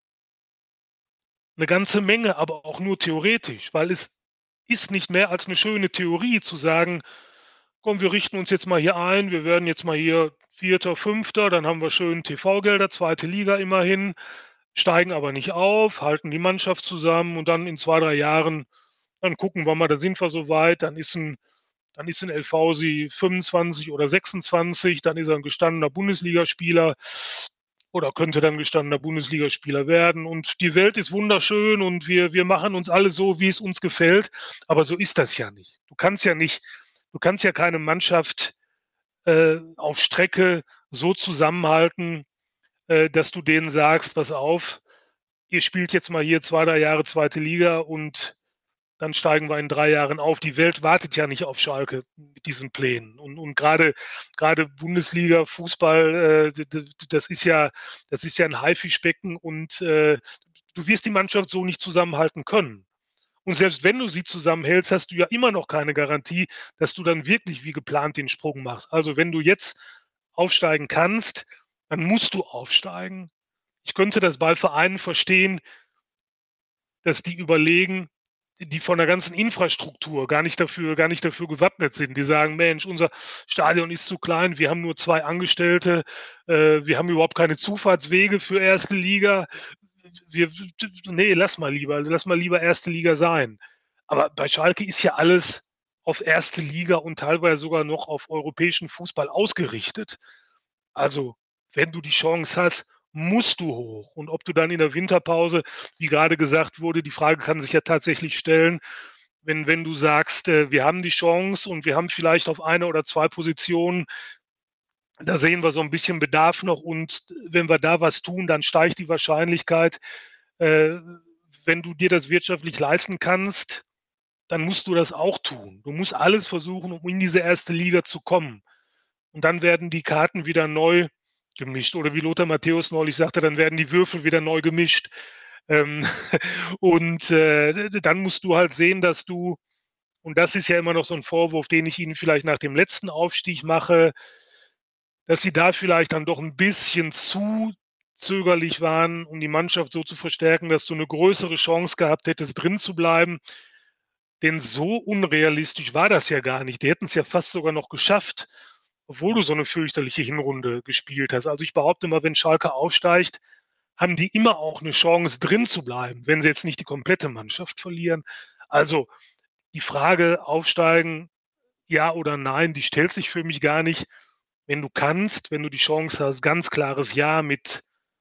'ne ganze Menge, aber auch nur theoretisch, weil es ist nicht mehr als 'ne schöne Theorie zu sagen: „Komm, wir richten uns jetzt mal hier ein. Wir werden jetzt mal hier Vierter, Fünfter, dann haben wir schön TV-Gelder, 2. Liga immerhin, steigen aber nicht auf, halten die Mannschaft zusammen und dann in 2, 3 Jahren, dann gucken wir mal, da sind wir so weit, dann ist 'n Elfausi 25 oder 26, dann ist er 'n gestandener Bundesligaspieler oder könnte dann gestandener Bundesligaspieler werden und die Welt ist wunderschön und wir machen uns alle so, wie es uns gefällt.“ Aber so ist das ja nicht. Du kannst ja keine Mannschaft, auf Strecke so zusammenhalten, dass du denen sagst: „Pass auf, ihr spielt jetzt mal hier 2, 3 Jahre 2. Liga und dann steigen wir in 3 Jahren auf.“ Die Welt wartet ja nicht auf Schalke mit diesen Plänen. Und grade Bundesliga, Fußball, das ist ja 'n Haifischbecken und, du wirst die Mannschaft so nicht zusammenhalten können. Und selbst wenn du sie zusammenhältst, hast du ja immer noch keine Garantie, dass du dann wirklich wie geplant den Sprung machst. Also, wenn du jetzt aufsteigen kannst, dann musst du aufsteigen. Ich könnte das bei Vereinen verstehen, dass die überlegen, die von der ganzen Infrastruktur gar nicht dafür gewappnet sind. Die sagen: „Mensch, unser Stadion ist zu klein, wir haben nur 2 Angestellte, wir haben überhaupt keine Zufahrtswege für erste Liga. Wir Ne, lass mal lieber erste Liga sein.“ Aber bei Schalke ist ja alles auf erste Liga und teilweise sogar noch auf europäischen Fußball ausgerichtet. Also, wenn du die Chance hast, musst du hoch. Und ob du dann in der Winterpause, wie gerade gesagt wurde, die Frage kann sich ja tatsächlich stellen, wenn du sagst, wir haben die Chance und wir haben vielleicht auf 1 oder 2 Positionen, da sehen wir so ein bisschen Bedarf noch und wenn wir da was tun, dann steigt die Wahrscheinlichkeit. Äh, Wenn du dir das wirtschaftlich leisten kannst, dann musst du das auch tun. Du musst alles versuchen, um in diese erste Liga zu kommen. Und dann werden die Karten wieder neu gemischt. Oder wie Lothar Matthäus neulich sagte, dann werden die Würfel wieder neu gemischt. Ähm, und dann musst du halt sehen, dass du, und das ist ja immer noch so ein Vorwurf, den ich Ihnen vielleicht nach dem letzten Aufstieg mache, dass Sie da vielleicht dann doch ein bisschen zu zögerlich waren, um die Mannschaft so zu verstärken, dass du eine größere Chance gehabt hättest, drin zu bleiben. Denn so unrealistisch war das ja gar nicht. Die hätten es ja fast sogar noch geschafft, obwohl du so 'ne fürchterliche Hinrunde gespielt hast. Also, ich behaupte mal, wenn Schalke aufsteigt, haben die immer auch 'ne Chance, drin zu bleiben, wenn sie jetzt nicht die komplette Mannschaft verlieren. Also, die Frage aufsteigen, ja oder nein, die stellt sich für mich gar nicht. Wenn du kannst, wenn du die Chance hast, ganz klares Ja mit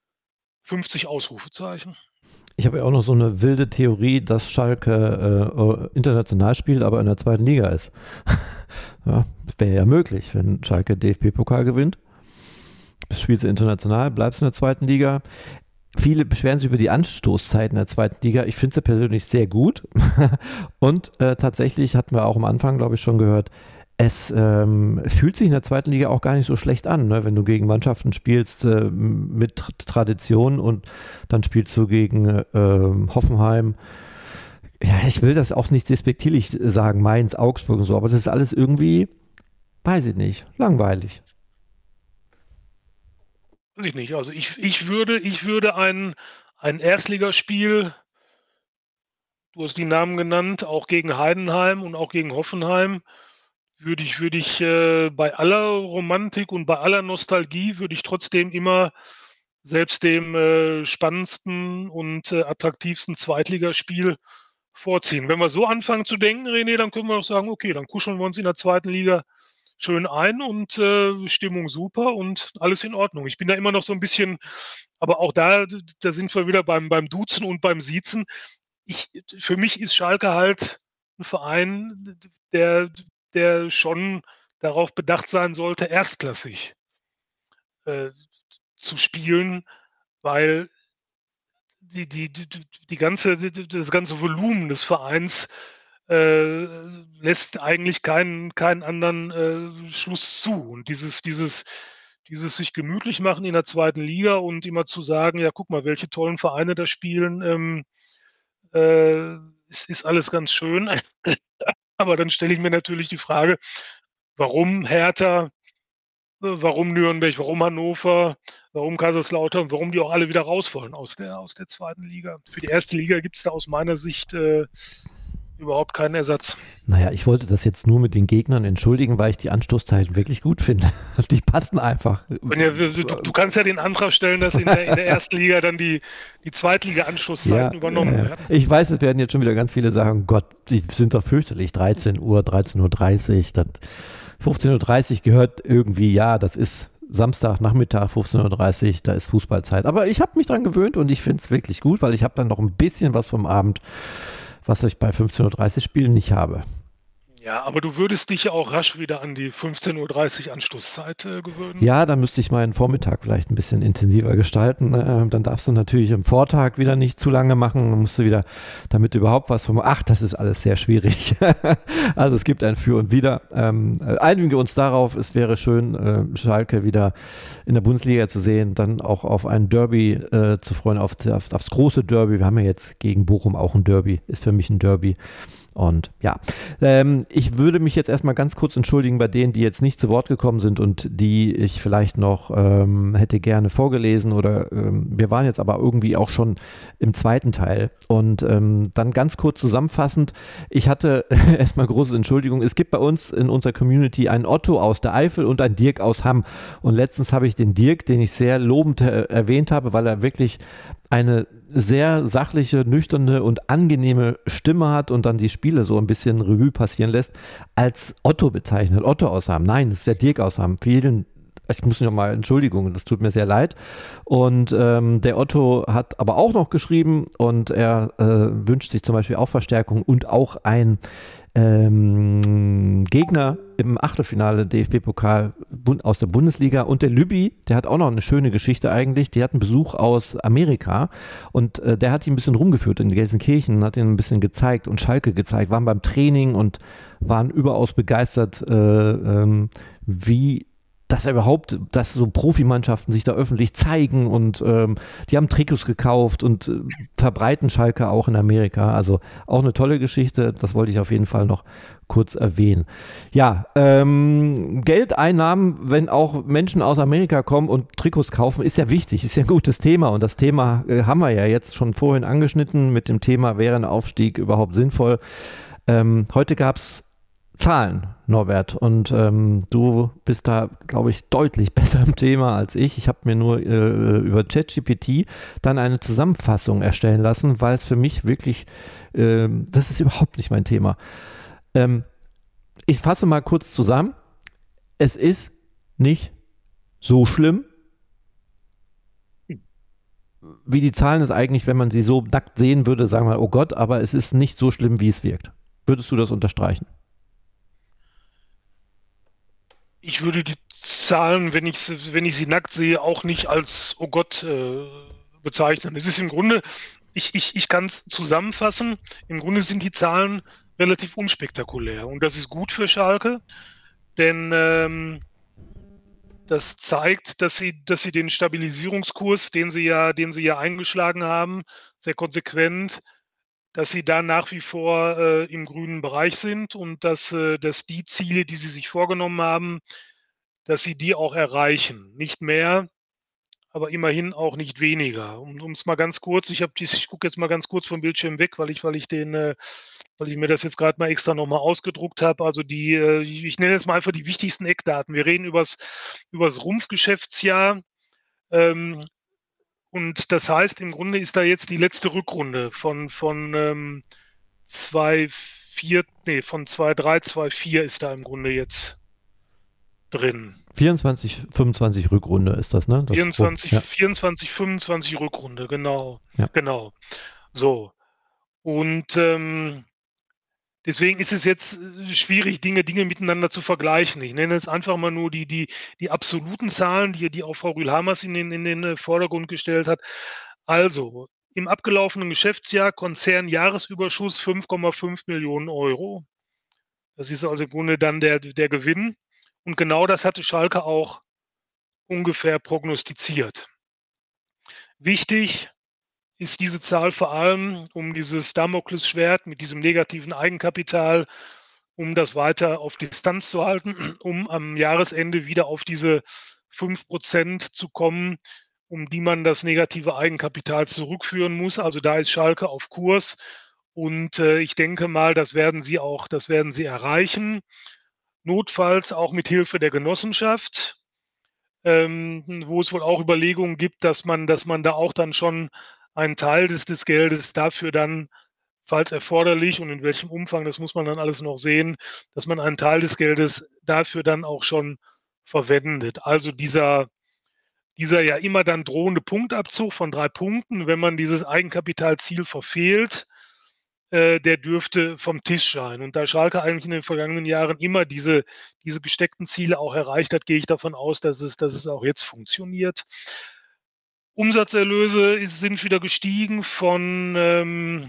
50 Ausrufezeichen. Ich habe ja auch noch so eine wilde Theorie, dass Schalke international spielt, aber in der 2. Liga ist. Ja, wäre ja möglich, wenn Schalke DFB-Pokal gewinnt. Spielst du international, bleibst in der 2. Liga. Viele beschweren sich über die Anstoßzeiten der 2. Liga. Ich finde sie persönlich sehr gut. Und tatsächlich hatten wir auch am Anfang, glaube ich, schon gehört, es fühlt sich in der 2. Liga auch gar nicht so schlecht an, ne? Wenn du gegen Mannschaften spielst mit Tradition und dann spielst du gegen Hoffenheim. Ja, ich will das auch nicht despektierlich sagen, Mainz, Augsburg und so, aber das ist alles irgendwie, weiß ich nicht, langweilig. Weiß ich nicht. Also, ich würde ein Erstligaspiel, du hast die Namen genannt, auch gegen Heidenheim und auch gegen Hoffenheim, würde ich, bei aller Romantik und bei aller Nostalgie würde ich trotzdem immer selbst dem, spannendsten und, attraktivsten Zweitligaspiel vorziehen. Wenn wir so anfangen zu denken, René, dann können wir doch sagen: „Okay, dann kuscheln wir uns in der 2. Liga schön ein und, Stimmung super und alles in Ordnung.“ Ich bin da immer noch so ein bisschen, aber auch da sind wir wieder beim Duzen und beim Siezen. Ich Für mich ist Schalke halt ein Verein, der schon darauf bedacht sein sollte, erstklassig, äh, zu spielen, weil das ganze Volumen des Vereins lässt eigentlich keinen anderen Schluss zu. Und dieses sich gemütlich machen in der zweiten Liga und immer zu sagen, ja, guck mal, welche tollen Vereine da spielen, ist alles ganz schön. Aber dann stelle ich mir natürlich die Frage, warum Hertha, warum Nürnberg, warum Hannover, warum Kaiserslautern, warum die auch alle wieder raus wollen aus der zweiten Liga. Für die erste Liga gibt es da aus meiner Sicht überhaupt keinen Ersatz. Naja, ich wollte das jetzt nur mit den Gegnern entschuldigen, weil ich die Anstoßzeiten wirklich gut finde. Die passen einfach. Du kannst ja den Antrag stellen, dass in der ersten Liga dann die Zweitliga-Anstoßzeiten übernommen werden. Ich weiß, es werden jetzt schon wieder ganz viele sagen, Gott, die sind doch fürchterlich. 13 Uhr, 13.30 Uhr, 15.30 Uhr gehört irgendwie, ja, das ist Samstagnachmittag, 15.30 Uhr, da ist Fußballzeit. Aber ich habe mich dran gewöhnt und ich finde es wirklich gut, weil ich habe dann noch ein bisschen was vom Abend, was ich bei 15.30 Uhr Spielen nicht habe. Ja, aber du würdest dich ja auch rasch wieder an die 15.30 Uhr Anstoßzeit gewöhnen. Ja, dann müsste ich meinen Vormittag vielleicht ein bisschen intensiver gestalten. Dann darfst du natürlich am Vortag wieder nicht zu lange machen. Dann musst du wieder, damit überhaupt was vom... Ach, das ist alles sehr schwierig. Also es gibt ein Für und Wider. Einigen wir uns darauf, es wäre schön, Schalke wieder in der Bundesliga zu sehen, dann auch auf ein Derby zu freuen, aufs große Derby. Wir haben ja jetzt gegen Bochum auch ein Derby. Ist für mich ein Derby. Und ja, ich würde mich jetzt erstmal ganz kurz entschuldigen bei denen, die jetzt nicht zu Wort gekommen sind und die ich vielleicht noch hätte gerne vorgelesen oder wir waren jetzt aber irgendwie auch schon im zweiten Teil und dann ganz kurz zusammenfassend, ich hatte erstmal große Entschuldigung, es gibt bei uns in unserer Community einen Otto aus der Eifel und einen Dirk aus Hamm und letztens habe ich den Dirk, den ich sehr lobend erwähnt habe, weil er wirklich eine sehr sachliche, nüchterne und angenehme Stimme hat und dann die Spiele so ein bisschen Revue passieren lässt, als Otto bezeichnet. Otto aus Hamm. Nein, das ist der Dirk aus Hamm. Ich muss noch mal Entschuldigung, das tut mir sehr leid. Und der Otto hat aber auch noch geschrieben und er wünscht sich zum Beispiel auch Verstärkung und auch ein Gegner im Achtelfinale DFB-Pokal aus der Bundesliga und der Lübbi, der hat auch noch eine schöne Geschichte eigentlich, die hat einen Besuch aus Amerika und der hat ihn ein bisschen rumgeführt in Gelsenkirchen, hat ihn ein bisschen gezeigt und Schalke gezeigt, waren beim Training und waren überaus begeistert, wie dass so Profimannschaften sich da öffentlich zeigen und die haben Trikots gekauft und verbreiten Schalke auch in Amerika. Also auch eine tolle Geschichte, das wollte ich auf jeden Fall noch kurz erwähnen. Ja, Geldeinnahmen, wenn auch Menschen aus Amerika kommen und Trikots kaufen, ist ja wichtig, ist ja ein gutes Thema und das Thema haben wir ja jetzt schon vorhin angeschnitten mit dem Thema, wäre ein Aufstieg überhaupt sinnvoll? Heute gab es Zahlen, Norbert, und du bist da, glaube ich, deutlich besser im Thema als ich. Ich habe mir nur über ChatGPT dann eine Zusammenfassung erstellen lassen, weil es für mich wirklich, das ist überhaupt nicht mein Thema. Ich fasse mal kurz zusammen. Es ist nicht so schlimm, wie die Zahlen es eigentlich, wenn man sie so nackt sehen würde, sagen wir, oh Gott, aber es ist nicht so schlimm, wie es wirkt. Würdest du das unterstreichen? Ich würde die Zahlen, wenn ich sie nackt sehe, auch nicht als oh Gott bezeichnen. Es ist im Grunde, ich kann es zusammenfassen, im Grunde sind die Zahlen relativ unspektakulär und das ist gut für Schalke, denn das zeigt, dass sie den Stabilisierungskurs, den sie ja eingeschlagen haben, sehr konsequent, dass sie da nach wie vor im grünen Bereich sind und dass die Ziele, die sie sich vorgenommen haben, dass sie die auch erreichen. Nicht mehr, aber immerhin auch nicht weniger. Um es mal ganz kurz, ich gucke jetzt mal ganz kurz vom Bildschirm weg, weil ich mir das jetzt gerade mal extra nochmal ausgedruckt habe. Also ich nenne jetzt mal einfach die wichtigsten Eckdaten. Wir reden übers Rumpfgeschäftsjahr. Und das heißt, im Grunde ist da jetzt die letzte Rückrunde von 2-3, 2-4 ist da im Grunde jetzt drin. 24, 25 Rückrunde ist das, ne? 24, 25 Rückrunde, genau. Ja. Genau. So. Und deswegen ist es jetzt schwierig, Dinge miteinander zu vergleichen. Ich nenne jetzt einfach mal nur die absoluten Zahlen, die auch Frau Rühl-Hamers in den Vordergrund gestellt hat. Also, im abgelaufenen Geschäftsjahr Konzernjahresüberschuss 5,5 Millionen Euro. Das ist also im Grunde dann der Gewinn. Und genau das hatte Schalke auch ungefähr prognostiziert. Wichtig ist diese Zahl vor allem, um dieses Damoklesschwert mit diesem negativen Eigenkapital, um das weiter auf Distanz zu halten, um am Jahresende wieder auf diese 5% zu kommen, um die man das negative Eigenkapital zurückführen muss. Also da ist Schalke auf Kurs und ich denke mal, das werden sie erreichen. Notfalls auch mit Hilfe der Genossenschaft, wo es wohl auch Überlegungen gibt, dass man da auch dann schon einen Teil des Geldes dafür dann, falls erforderlich und in welchem Umfang, das muss man dann alles noch sehen, dass man einen Teil des Geldes dafür dann auch schon verwendet. Also dieser ja immer dann drohende Punktabzug von 3 Punkten, wenn man dieses Eigenkapitalziel verfehlt, der dürfte vom Tisch sein. Und da Schalke eigentlich in den vergangenen Jahren immer diese gesteckten Ziele auch erreicht hat, gehe ich davon aus, dass es auch jetzt funktioniert. Umsatzerlöse sind wieder gestiegen von,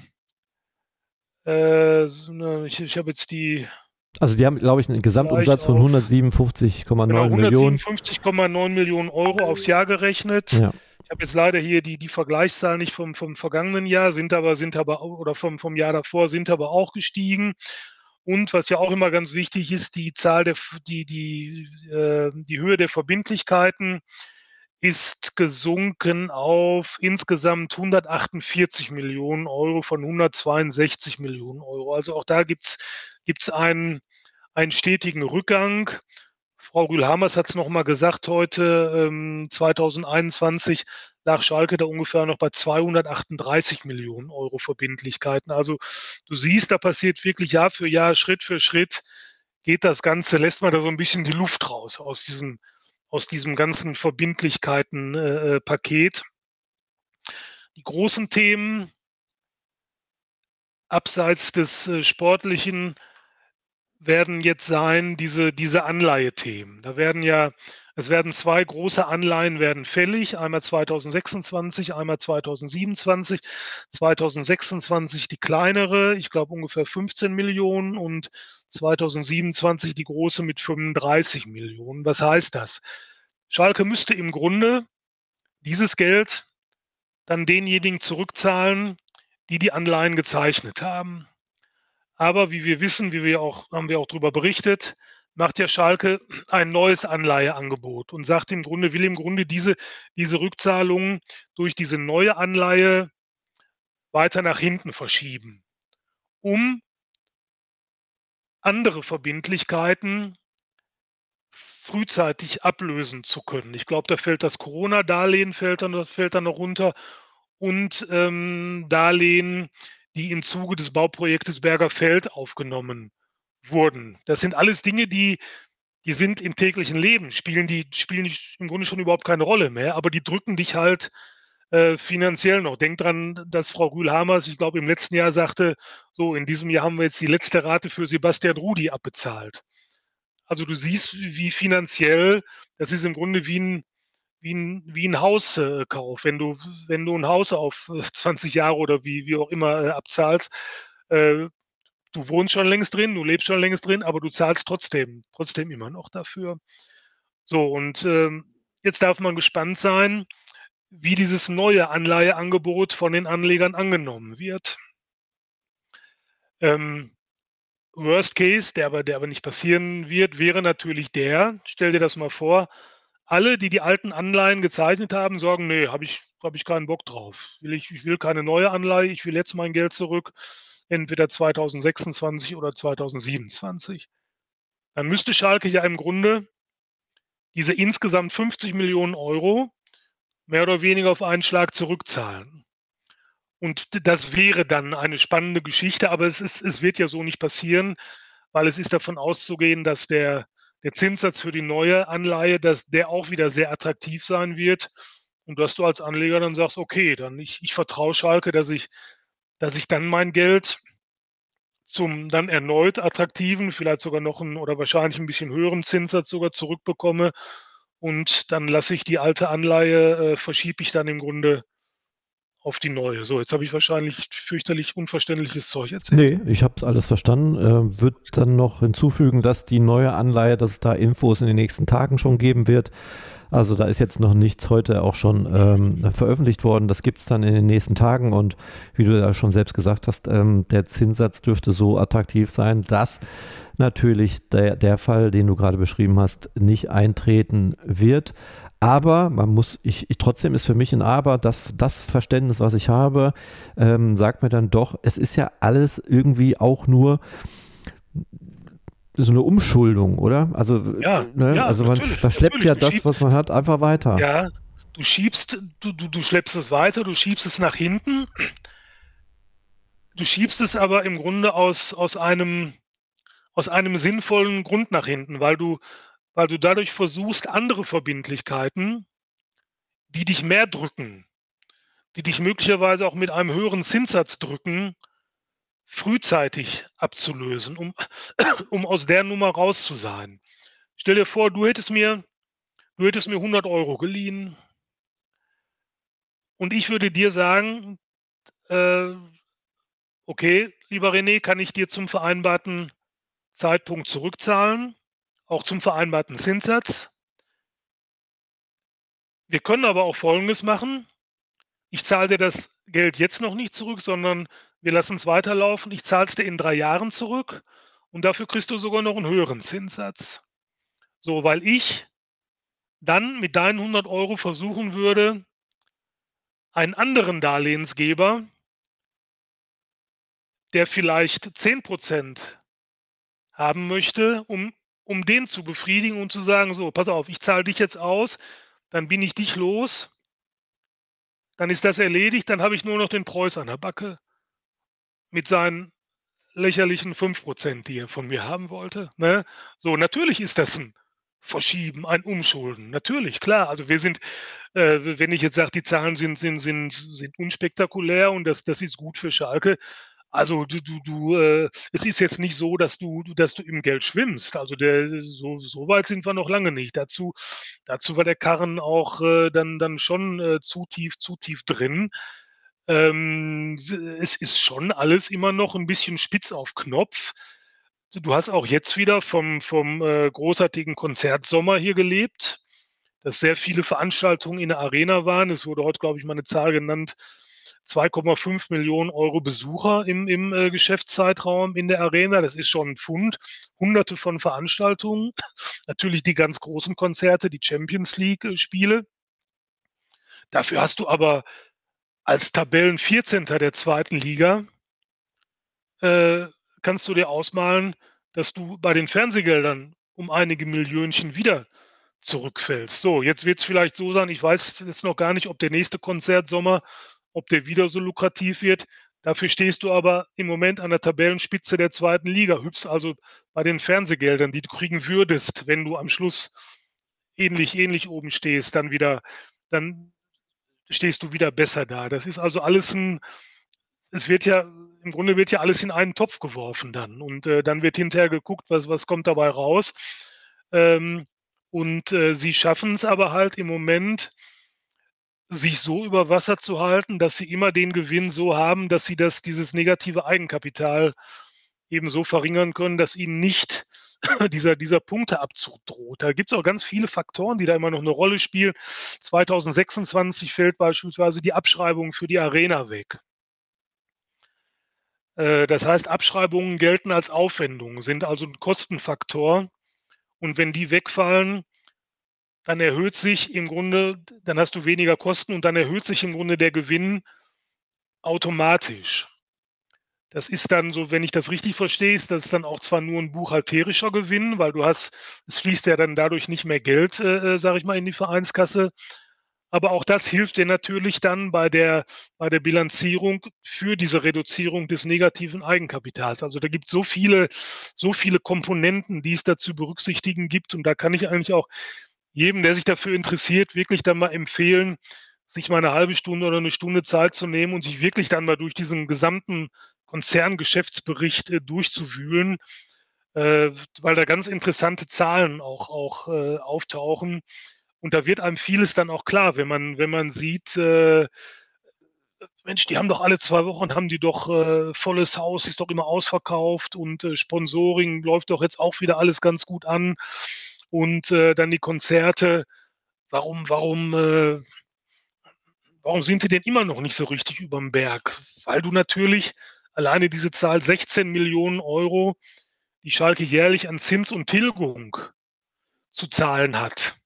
ich habe jetzt die... Also die haben, glaube ich, einen Gesamtumsatz von 157,9 Millionen. 157,9 Millionen Euro aufs Jahr gerechnet. Ja. Ich habe jetzt leider hier die Vergleichszahlen nicht vom vergangenen Jahr, sind aber oder vom Jahr davor sind aber auch gestiegen. Und was ja auch immer ganz wichtig ist, die Höhe der Verbindlichkeiten ist gesunken auf insgesamt 148 Millionen Euro von 162 Millionen Euro. Also auch da gibt's einen stetigen Rückgang. Frau Rühl-Hamers hat es nochmal gesagt heute, 2021 lag Schalke da ungefähr noch bei 238 Millionen Euro Verbindlichkeiten. Also du siehst, da passiert wirklich Jahr für Jahr, Schritt für Schritt geht das Ganze, lässt man da so ein bisschen die Luft raus aus diesem ganzen Verbindlichkeiten-Paket. Die großen Themen abseits des Sportlichen werden jetzt sein, diese Anleihethemen. Es werden 2 große Anleihen werden fällig, einmal 2026, einmal 2027. 2026 die kleinere, ich glaube ungefähr 15 Millionen und 2027 die große mit 35 Millionen. Was heißt das? Schalke müsste im Grunde dieses Geld dann denjenigen zurückzahlen, die Anleihen gezeichnet haben. Aber wie wir wissen, haben wir auch darüber berichtet, macht ja Schalke ein neues Anleiheangebot und will im Grunde diese Rückzahlungen durch diese neue Anleihe weiter nach hinten verschieben, um andere Verbindlichkeiten frühzeitig ablösen zu können. Ich glaube, da fällt das Corona-Darlehen fällt dann noch runter und Darlehen, die im Zuge des Bauprojektes Berger Feld aufgenommen wurden. Das sind alles Dinge, die sind im täglichen Leben, spielen im Grunde schon überhaupt keine Rolle mehr, aber die drücken dich halt finanziell noch. Denk dran, dass Frau Rühl-Hamers, ich glaube, im letzten Jahr sagte, so in diesem Jahr haben wir jetzt die letzte Rate für Sebastian Rudi abbezahlt. Also du siehst, wie finanziell, das ist im Grunde wie ein Hauskauf. Wenn du ein Haus auf 20 Jahre oder wie auch immer abzahlst, du wohnst schon längst drin, du lebst schon längst drin, aber du zahlst trotzdem immer noch dafür. So, und jetzt darf man gespannt sein, wie dieses neue Anleiheangebot von den Anlegern angenommen wird. Worst Case, der aber nicht passieren wird, wäre natürlich stell dir das mal vor, alle, die alten Anleihen gezeichnet haben, sagen, nee, habe ich keinen Bock drauf. Ich will keine neue Anleihe, ich will jetzt mein Geld zurück, entweder 2026 oder 2027. Dann müsste Schalke ja im Grunde diese insgesamt 50 Millionen Euro mehr oder weniger auf einen Schlag zurückzahlen. Und das wäre dann eine spannende Geschichte, aber es wird ja so nicht passieren, weil es ist davon auszugehen, dass der Zinssatz für die neue Anleihe, dass der auch wieder sehr attraktiv sein wird und dass du als Anleger dann sagst, okay, dann ich vertraue Schalke, dass ich dann mein Geld zum dann erneut attraktiven, vielleicht sogar noch oder wahrscheinlich ein bisschen höheren Zinssatz sogar zurückbekomme und dann lasse ich die alte Anleihe, verschiebe ich dann im Grunde auf die neue. So, jetzt habe ich wahrscheinlich fürchterlich unverständliches Zeug erzählt. Nee, ich habe es alles verstanden. Wird dann noch hinzufügen, dass die neue Anleihe, dass es da Infos in den nächsten Tagen schon geben wird. Also da ist jetzt noch nichts heute auch schon veröffentlicht worden. Das gibt es dann in den nächsten Tagen und wie du ja schon selbst gesagt hast, der Zinssatz dürfte so attraktiv sein, dass natürlich der Fall, den du gerade beschrieben hast, nicht eintreten wird. Aber trotzdem ist für mich ein Aber, dass das Verständnis, was ich habe, sagt mir dann doch, es ist ja alles irgendwie auch nur so eine Umschuldung, oder? Also, Ja, also man verschleppt ja das, was man hat, einfach weiter. Ja, du schleppst es weiter, du schiebst es nach hinten. Du schiebst es aber im Grunde aus einem sinnvollen Grund nach hinten, weil du dadurch versuchst, andere Verbindlichkeiten, die dich mehr drücken, die dich möglicherweise auch mit einem höheren Zinssatz drücken, frühzeitig abzulösen, um aus der Nummer raus zu sein. Stell dir vor, du hättest mir 100 Euro geliehen und ich würde dir sagen, okay, lieber René, kann ich dir zum vereinbarten Zeitpunkt zurückzahlen, auch zum vereinbarten Zinssatz. Wir können aber auch Folgendes machen. Ich zahle dir das Geld jetzt noch nicht zurück, sondern wir lassen es weiterlaufen. Ich zahle es dir in 3 Jahren zurück und dafür kriegst du sogar noch einen höheren Zinssatz. So, weil ich dann mit deinen 100 Euro versuchen würde, einen anderen Darlehensgeber, der vielleicht 10% haben möchte, um den zu befriedigen und zu sagen, so, pass auf, ich zahle dich jetzt aus, dann bin ich dich los, dann ist das erledigt, dann habe ich nur noch den Preuß an der Backe mit seinen lächerlichen 5%, die er von mir haben wollte. Ne? So, natürlich ist das ein Verschieben, ein Umschulden. Natürlich, klar. Also wir sind, wenn ich jetzt sage, die Zahlen sind unspektakulär und das ist gut für Schalke. Also es ist jetzt nicht so, dass du im Geld schwimmst. Also so weit sind wir noch lange nicht. Dazu war der Karren auch dann schon zu tief drin. Es ist schon alles immer noch ein bisschen spitz auf Knopf. Du hast auch jetzt wieder vom großartigen Konzertsommer hier gelebt, dass sehr viele Veranstaltungen in der Arena waren. Es wurde heute, glaube ich, mal eine Zahl genannt, 2,5 Millionen Euro Besucher im Geschäftszeitraum in der Arena. Das ist schon ein Pfund. Hunderte von Veranstaltungen. Natürlich die ganz großen Konzerte, die Champions League-Spiele. Dafür hast du aber als Tabellen 14. der zweiten Liga kannst du dir ausmalen, dass du bei den Fernsehgeldern um einige Millionchen wieder zurückfällst. So, jetzt wird es vielleicht so sein, ich weiß jetzt noch gar nicht, ob der nächste Konzertsommer, ob der wieder so lukrativ wird. Dafür stehst du aber im Moment an der Tabellenspitze der zweiten Liga, hüpfst also bei den Fernsehgeldern, die du kriegen würdest, wenn du am Schluss ähnlich oben stehst, dann stehst du wieder besser da. Das ist also alles im Grunde wird ja alles in einen Topf geworfen dann und dann wird hinterher geguckt, was kommt dabei raus. Sie schaffen es aber halt im Moment, sich so über Wasser zu halten, dass sie immer den Gewinn so haben, dass sie dieses negative Eigenkapital eben so verringern können, dass ihnen nicht dieser Punkteabzug droht. Da gibt es auch ganz viele Faktoren, die da immer noch eine Rolle spielen. 2026 fällt beispielsweise die Abschreibung für die Arena weg. Das heißt, Abschreibungen gelten als Aufwendungen, sind also ein Kostenfaktor. Und wenn die wegfallen, dann erhöht sich im Grunde, dann hast du weniger Kosten und dann erhöht sich im Grunde der Gewinn automatisch. Das ist dann so, wenn ich das richtig verstehe, ist das dann auch zwar nur ein buchhalterischer Gewinn, weil es fließt ja dann dadurch nicht mehr Geld, sage ich mal, in die Vereinskasse. Aber auch das hilft dir natürlich dann bei der Bilanzierung für diese Reduzierung des negativen Eigenkapitals. Also da gibt es so viele Komponenten, die es da zu berücksichtigen gibt. Und da kann ich eigentlich auch jedem, der sich dafür interessiert, wirklich dann mal empfehlen, sich mal eine halbe Stunde oder eine Stunde Zeit zu nehmen und sich wirklich dann mal durch diesen gesamten Konzerngeschäftsbericht durchzuwühlen, weil da ganz interessante Zahlen auch auftauchen. Und da wird einem vieles dann auch klar, wenn man sieht, Mensch, die haben doch alle 2 Wochen haben die doch volles Haus, ist doch immer ausverkauft und Sponsoring läuft doch jetzt auch wieder alles ganz gut an. Und dann die Konzerte. Warum sind die denn immer noch nicht so richtig überm Berg? Weil du natürlich alleine diese Zahl 16 Millionen Euro, die Schalke jährlich an Zins und Tilgung zu zahlen hat.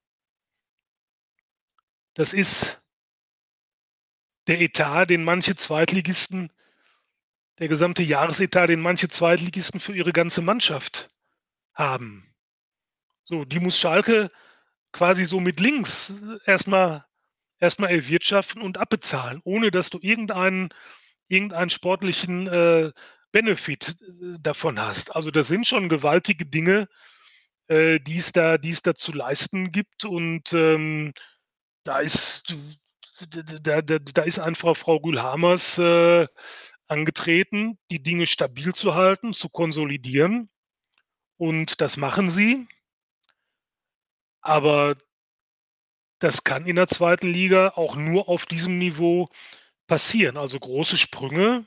Das ist der Etat, den manche Zweitligisten, der gesamte Jahresetat, den manche Zweitligisten für ihre ganze Mannschaft haben. So, die muss Schalke quasi so mit links erstmal erwirtschaften und abbezahlen, ohne dass du irgendeinen sportlichen Benefit davon hast. Also das sind schon gewaltige Dinge, die es da zu leisten gibt. Und da ist einfach Frau Rühl-Hamers angetreten, die Dinge stabil zu halten, zu konsolidieren. Und das machen sie. Aber das kann in der zweiten Liga auch nur auf diesem Niveau passieren. Also große Sprünge,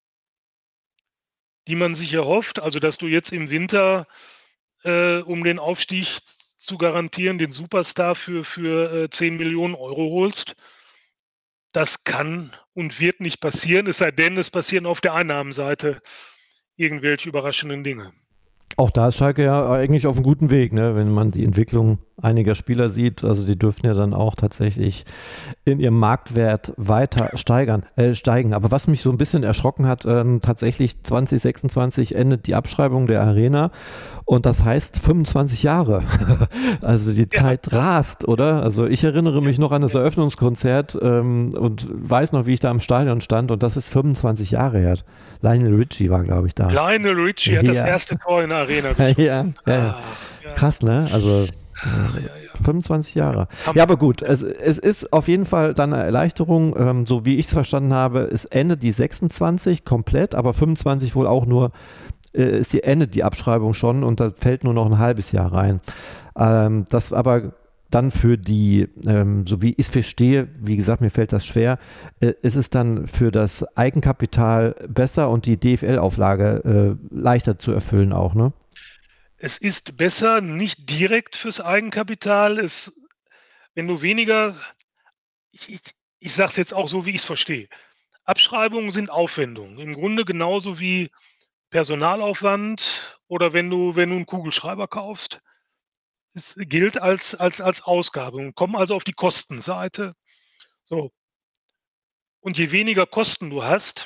die man sich erhofft. Also dass du jetzt im Winter, um den Aufstieg zu garantieren, den Superstar für 10 Millionen Euro holst. Das kann und wird nicht passieren, es sei denn, es passieren auf der Einnahmenseite irgendwelche überraschenden Dinge. Auch da ist Schalke ja eigentlich auf einem guten Weg, ne? Wenn man die Entwicklung einiger Spieler sieht. Also die dürften ja dann auch tatsächlich in ihrem Marktwert weiter steigen. Aber was mich so ein bisschen erschrocken hat, tatsächlich 2026 endet die Abschreibung der Arena und das heißt 25 Jahre. Also die Zeit rast, oder? Also ich erinnere mich noch an das Eröffnungskonzert und weiß noch, wie ich da im Stadion stand und das ist 25 Jahre her. Lionel Richie war, glaube ich, da. Lionel Richie hat das erste Tor in der Arena geschossen. Ja. Krass, ne? Also 25 Jahre. Ja, aber gut, es ist auf jeden Fall dann eine Erleichterung, so wie ich es verstanden habe, es endet die 26 komplett, aber 25 wohl auch nur, endet die Abschreibung schon und da fällt nur noch ein halbes Jahr rein. Das aber dann für die, so wie ich es verstehe, wie gesagt, mir fällt das schwer, ist es dann für das Eigenkapital besser und die DFL-Auflage leichter zu erfüllen auch, ne? Es ist besser, nicht direkt fürs Eigenkapital. Wenn du weniger, ich sage es jetzt auch so, wie ich es verstehe. Abschreibungen sind Aufwendungen. Im Grunde genauso wie Personalaufwand oder wenn du einen Kugelschreiber kaufst. Es gilt als Ausgabe und kommen also auf die Kostenseite. So. Und je weniger Kosten du hast,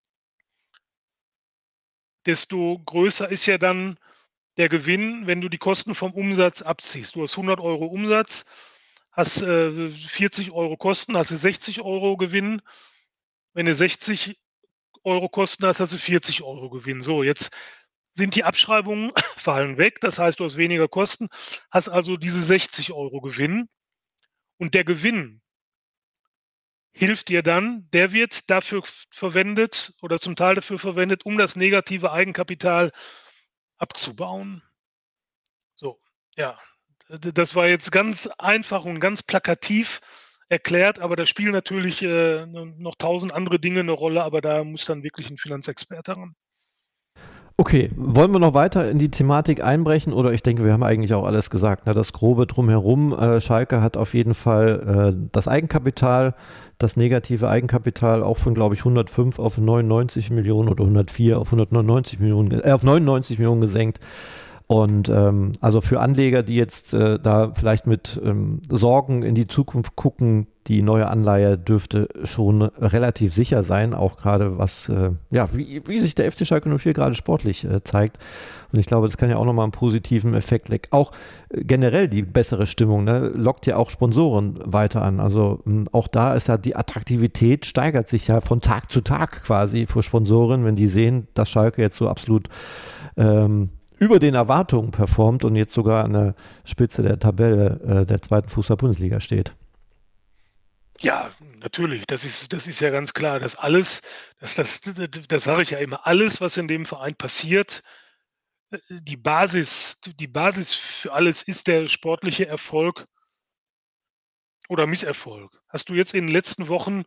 desto größer ist ja dann der Gewinn, wenn du die Kosten vom Umsatz abziehst. Du hast 100 Euro Umsatz, hast 40 Euro Kosten, hast du 60 Euro Gewinn. Wenn du 60 Euro Kosten hast, hast du 40 Euro Gewinn. So, jetzt sind die Abschreibungen fallen weg. Das heißt, du hast weniger Kosten, hast also diese 60 Euro Gewinn. Und der Gewinn hilft dir dann, der wird dafür verwendet oder zum Teil dafür verwendet, um das negative Eigenkapital abzubauen. So, ja, das war jetzt ganz einfach und ganz plakativ erklärt, aber da spielen natürlich noch 1000 andere Dinge eine Rolle, aber da muss dann wirklich ein Finanzexperte ran. Okay, wollen wir noch weiter in die Thematik einbrechen oder ich denke, wir haben eigentlich auch alles gesagt, ne? Das Grobe drumherum, Schalke hat auf jeden Fall das Eigenkapital, das negative Eigenkapital auch von, glaube ich, 105 auf 99 Millionen oder 104 auf 199 Millionen, auf 99 Millionen gesenkt. Und also für Anleger, die jetzt da vielleicht mit Sorgen in die Zukunft gucken, die neue Anleihe dürfte schon relativ sicher sein, auch gerade was, wie sich der FC Schalke 04 gerade sportlich zeigt. Und ich glaube, das kann ja auch nochmal einen positiven Effekt lecken. Auch generell die bessere Stimmung, ne, lockt ja auch Sponsoren weiter an. Also auch da ist ja die Attraktivität steigert sich ja von Tag zu Tag quasi für Sponsoren, wenn die sehen, dass Schalke jetzt so absolut über den Erwartungen performt und jetzt sogar an der Spitze der Tabelle der zweiten Fußball-Bundesliga steht. Ja, natürlich, das ist ja ganz klar, dass alles, das sage ich ja immer, alles, was in dem Verein passiert, die Basis für alles ist der sportliche Erfolg oder Misserfolg. Hast du jetzt in den letzten Wochen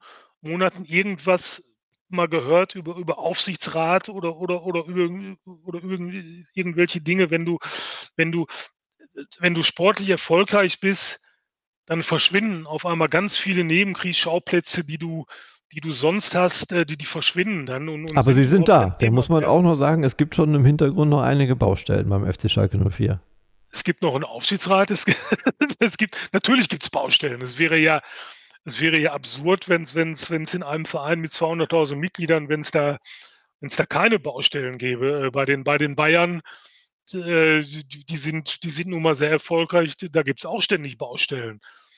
Monaten irgendwas mal gehört über Aufsichtsrat oder irgendwelche Dinge, wenn du sportlich erfolgreich bist, dann verschwinden auf einmal ganz viele Nebenkriegsschauplätze, die du sonst hast, die verschwinden dann. Aber sie sind da. Da Thema muss man werden. auch noch sagen, es gibt schon im Hintergrund noch einige Baustellen beim FC Schalke 04. Es gibt noch einen Aufsichtsrat. Natürlich gibt es Baustellen. Es wäre ja absurd, wenn es in einem Verein mit 200.000 Mitgliedern, wenn es da keine Baustellen gäbe. Bei den Bayern, die sind nun mal sehr erfolgreich. Da gibt es auch ständig Baustellen.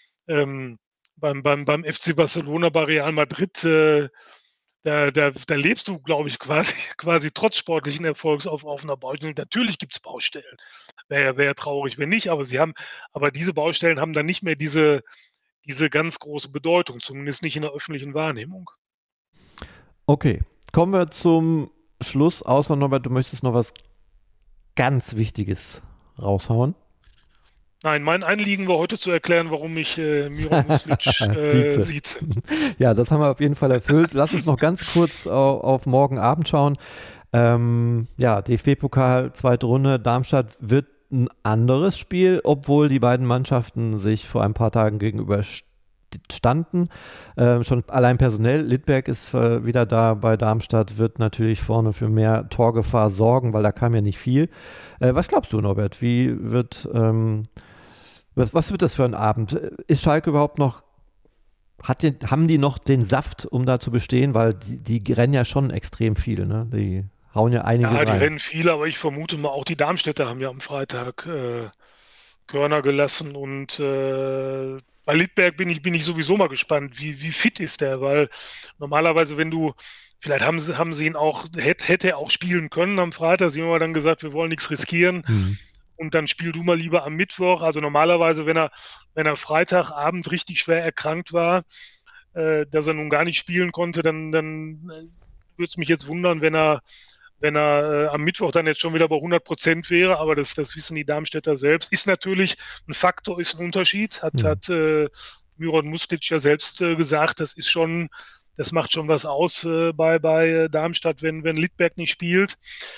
Beim FC Barcelona, bei Real Madrid, da lebst du, glaube ich, quasi trotz sportlichen Erfolgs auf einer Baustelle. Natürlich gibt es Baustellen. Wäre ja traurig, wenn nicht, aber diese Baustellen haben dann nicht mehr diese ganz große Bedeutung, zumindest nicht in der öffentlichen Wahrnehmung. Okay, kommen wir zum Schluss, außer Norbert, du möchtest noch was ganz Wichtiges raushauen. Nein, mein Anliegen war heute zu erklären, warum ich Miran Muslic sieze. Ja, das haben wir auf jeden Fall erfüllt. Lass uns noch ganz kurz auf morgen Abend schauen. DFB-Pokal, zweite Runde, Darmstadt wird ein anderes Spiel, obwohl die beiden Mannschaften sich vor ein paar Tagen gegenüber standen. Schon allein personell, Littberg ist wieder da bei Darmstadt, wird natürlich vorne für mehr Torgefahr sorgen, weil da kam ja nicht viel. Was glaubst du, Norbert? Was wird das für ein Abend? Ist Schalke überhaupt noch, haben die noch den Saft, um da zu bestehen? Weil die rennen ja schon extrem viel, ne? Die hauen ja einiges rein. Ja, die rennen viel, aber ich vermute mal, auch die Darmstädter haben ja am Freitag Körner gelassen und bei Littberg bin ich sowieso mal gespannt, wie fit ist der, weil normalerweise, vielleicht haben sie ihn auch, hätte er auch spielen können am Freitag, sie haben aber dann gesagt, wir wollen nichts riskieren. Und dann spiel du mal lieber am Mittwoch. Also normalerweise, wenn er Freitagabend richtig schwer erkrankt war, dass er nun gar nicht spielen konnte, dann würde es mich jetzt wundern, wenn er am Mittwoch dann jetzt schon wieder bei 100% wäre. Aber das wissen die Darmstädter selbst. Ist natürlich ein Faktor, ist ein Unterschied. Hat Miran Muslic ja selbst gesagt, das macht schon was aus bei Darmstadt, wenn Littberg nicht spielt.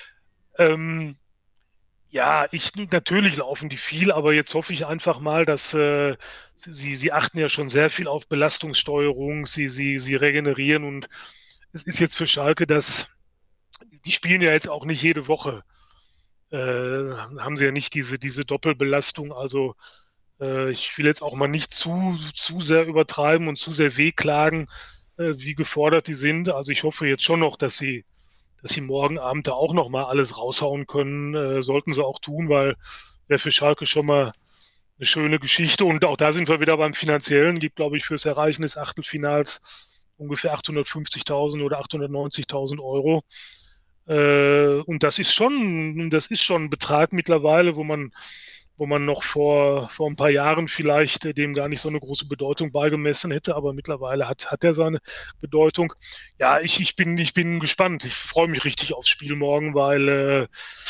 Ja, natürlich laufen die viel, aber jetzt hoffe ich einfach mal, dass sie achten ja schon sehr viel auf Belastungssteuerung, sie regenerieren und es ist jetzt für Schalke, die spielen ja jetzt auch nicht jede Woche, haben sie ja nicht diese Doppelbelastung, also ich will jetzt auch mal nicht zu sehr übertreiben und zu sehr wehklagen, wie gefordert die sind, also ich hoffe jetzt schon noch, dass sie morgen Abend da auch nochmal alles raushauen können, sollten sie auch tun, weil wäre für Schalke schon mal eine schöne Geschichte. Und auch da sind wir wieder beim Finanziellen. Gibt, glaube ich, fürs Erreichen des Achtelfinals ungefähr 850.000 oder 890.000 Euro. Und das ist schon ein Betrag mittlerweile, wo man noch vor ein paar Jahren vielleicht dem gar nicht so eine große Bedeutung beigemessen hätte, aber mittlerweile hat er seine Bedeutung. Ja, ich bin gespannt. Ich freue mich richtig aufs Spiel morgen, weil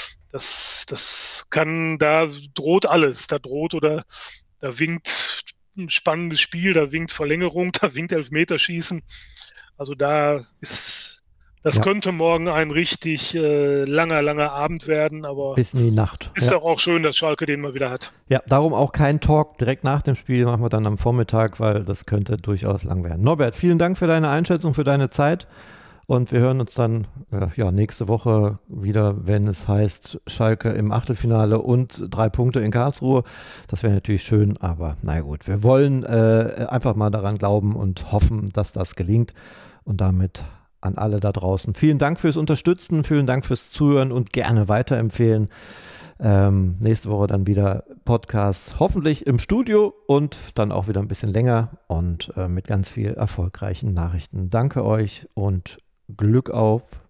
da droht alles. Da winkt ein spannendes Spiel, da winkt Verlängerung, da winkt Elfmeterschießen. Also das könnte morgen ein richtig langer Abend werden, aber bis in die Nacht. Ist doch auch schön, dass Schalke den mal wieder hat. Ja, darum auch kein Talk direkt nach dem Spiel, machen wir dann am Vormittag, weil das könnte durchaus lang werden. Norbert, vielen Dank für deine Einschätzung, für deine Zeit und wir hören uns dann nächste Woche wieder, wenn es heißt Schalke im Achtelfinale und 3 Punkte in Karlsruhe. Das wäre natürlich schön, aber naja gut, wir wollen einfach mal daran glauben und hoffen, dass das gelingt und damit an alle da draußen. Vielen Dank fürs Unterstützen, vielen Dank fürs Zuhören und gerne weiterempfehlen. Nächste Woche dann wieder Podcast, hoffentlich im Studio und dann auch wieder ein bisschen länger und mit ganz viel erfolgreichen Nachrichten. Danke euch und Glück auf.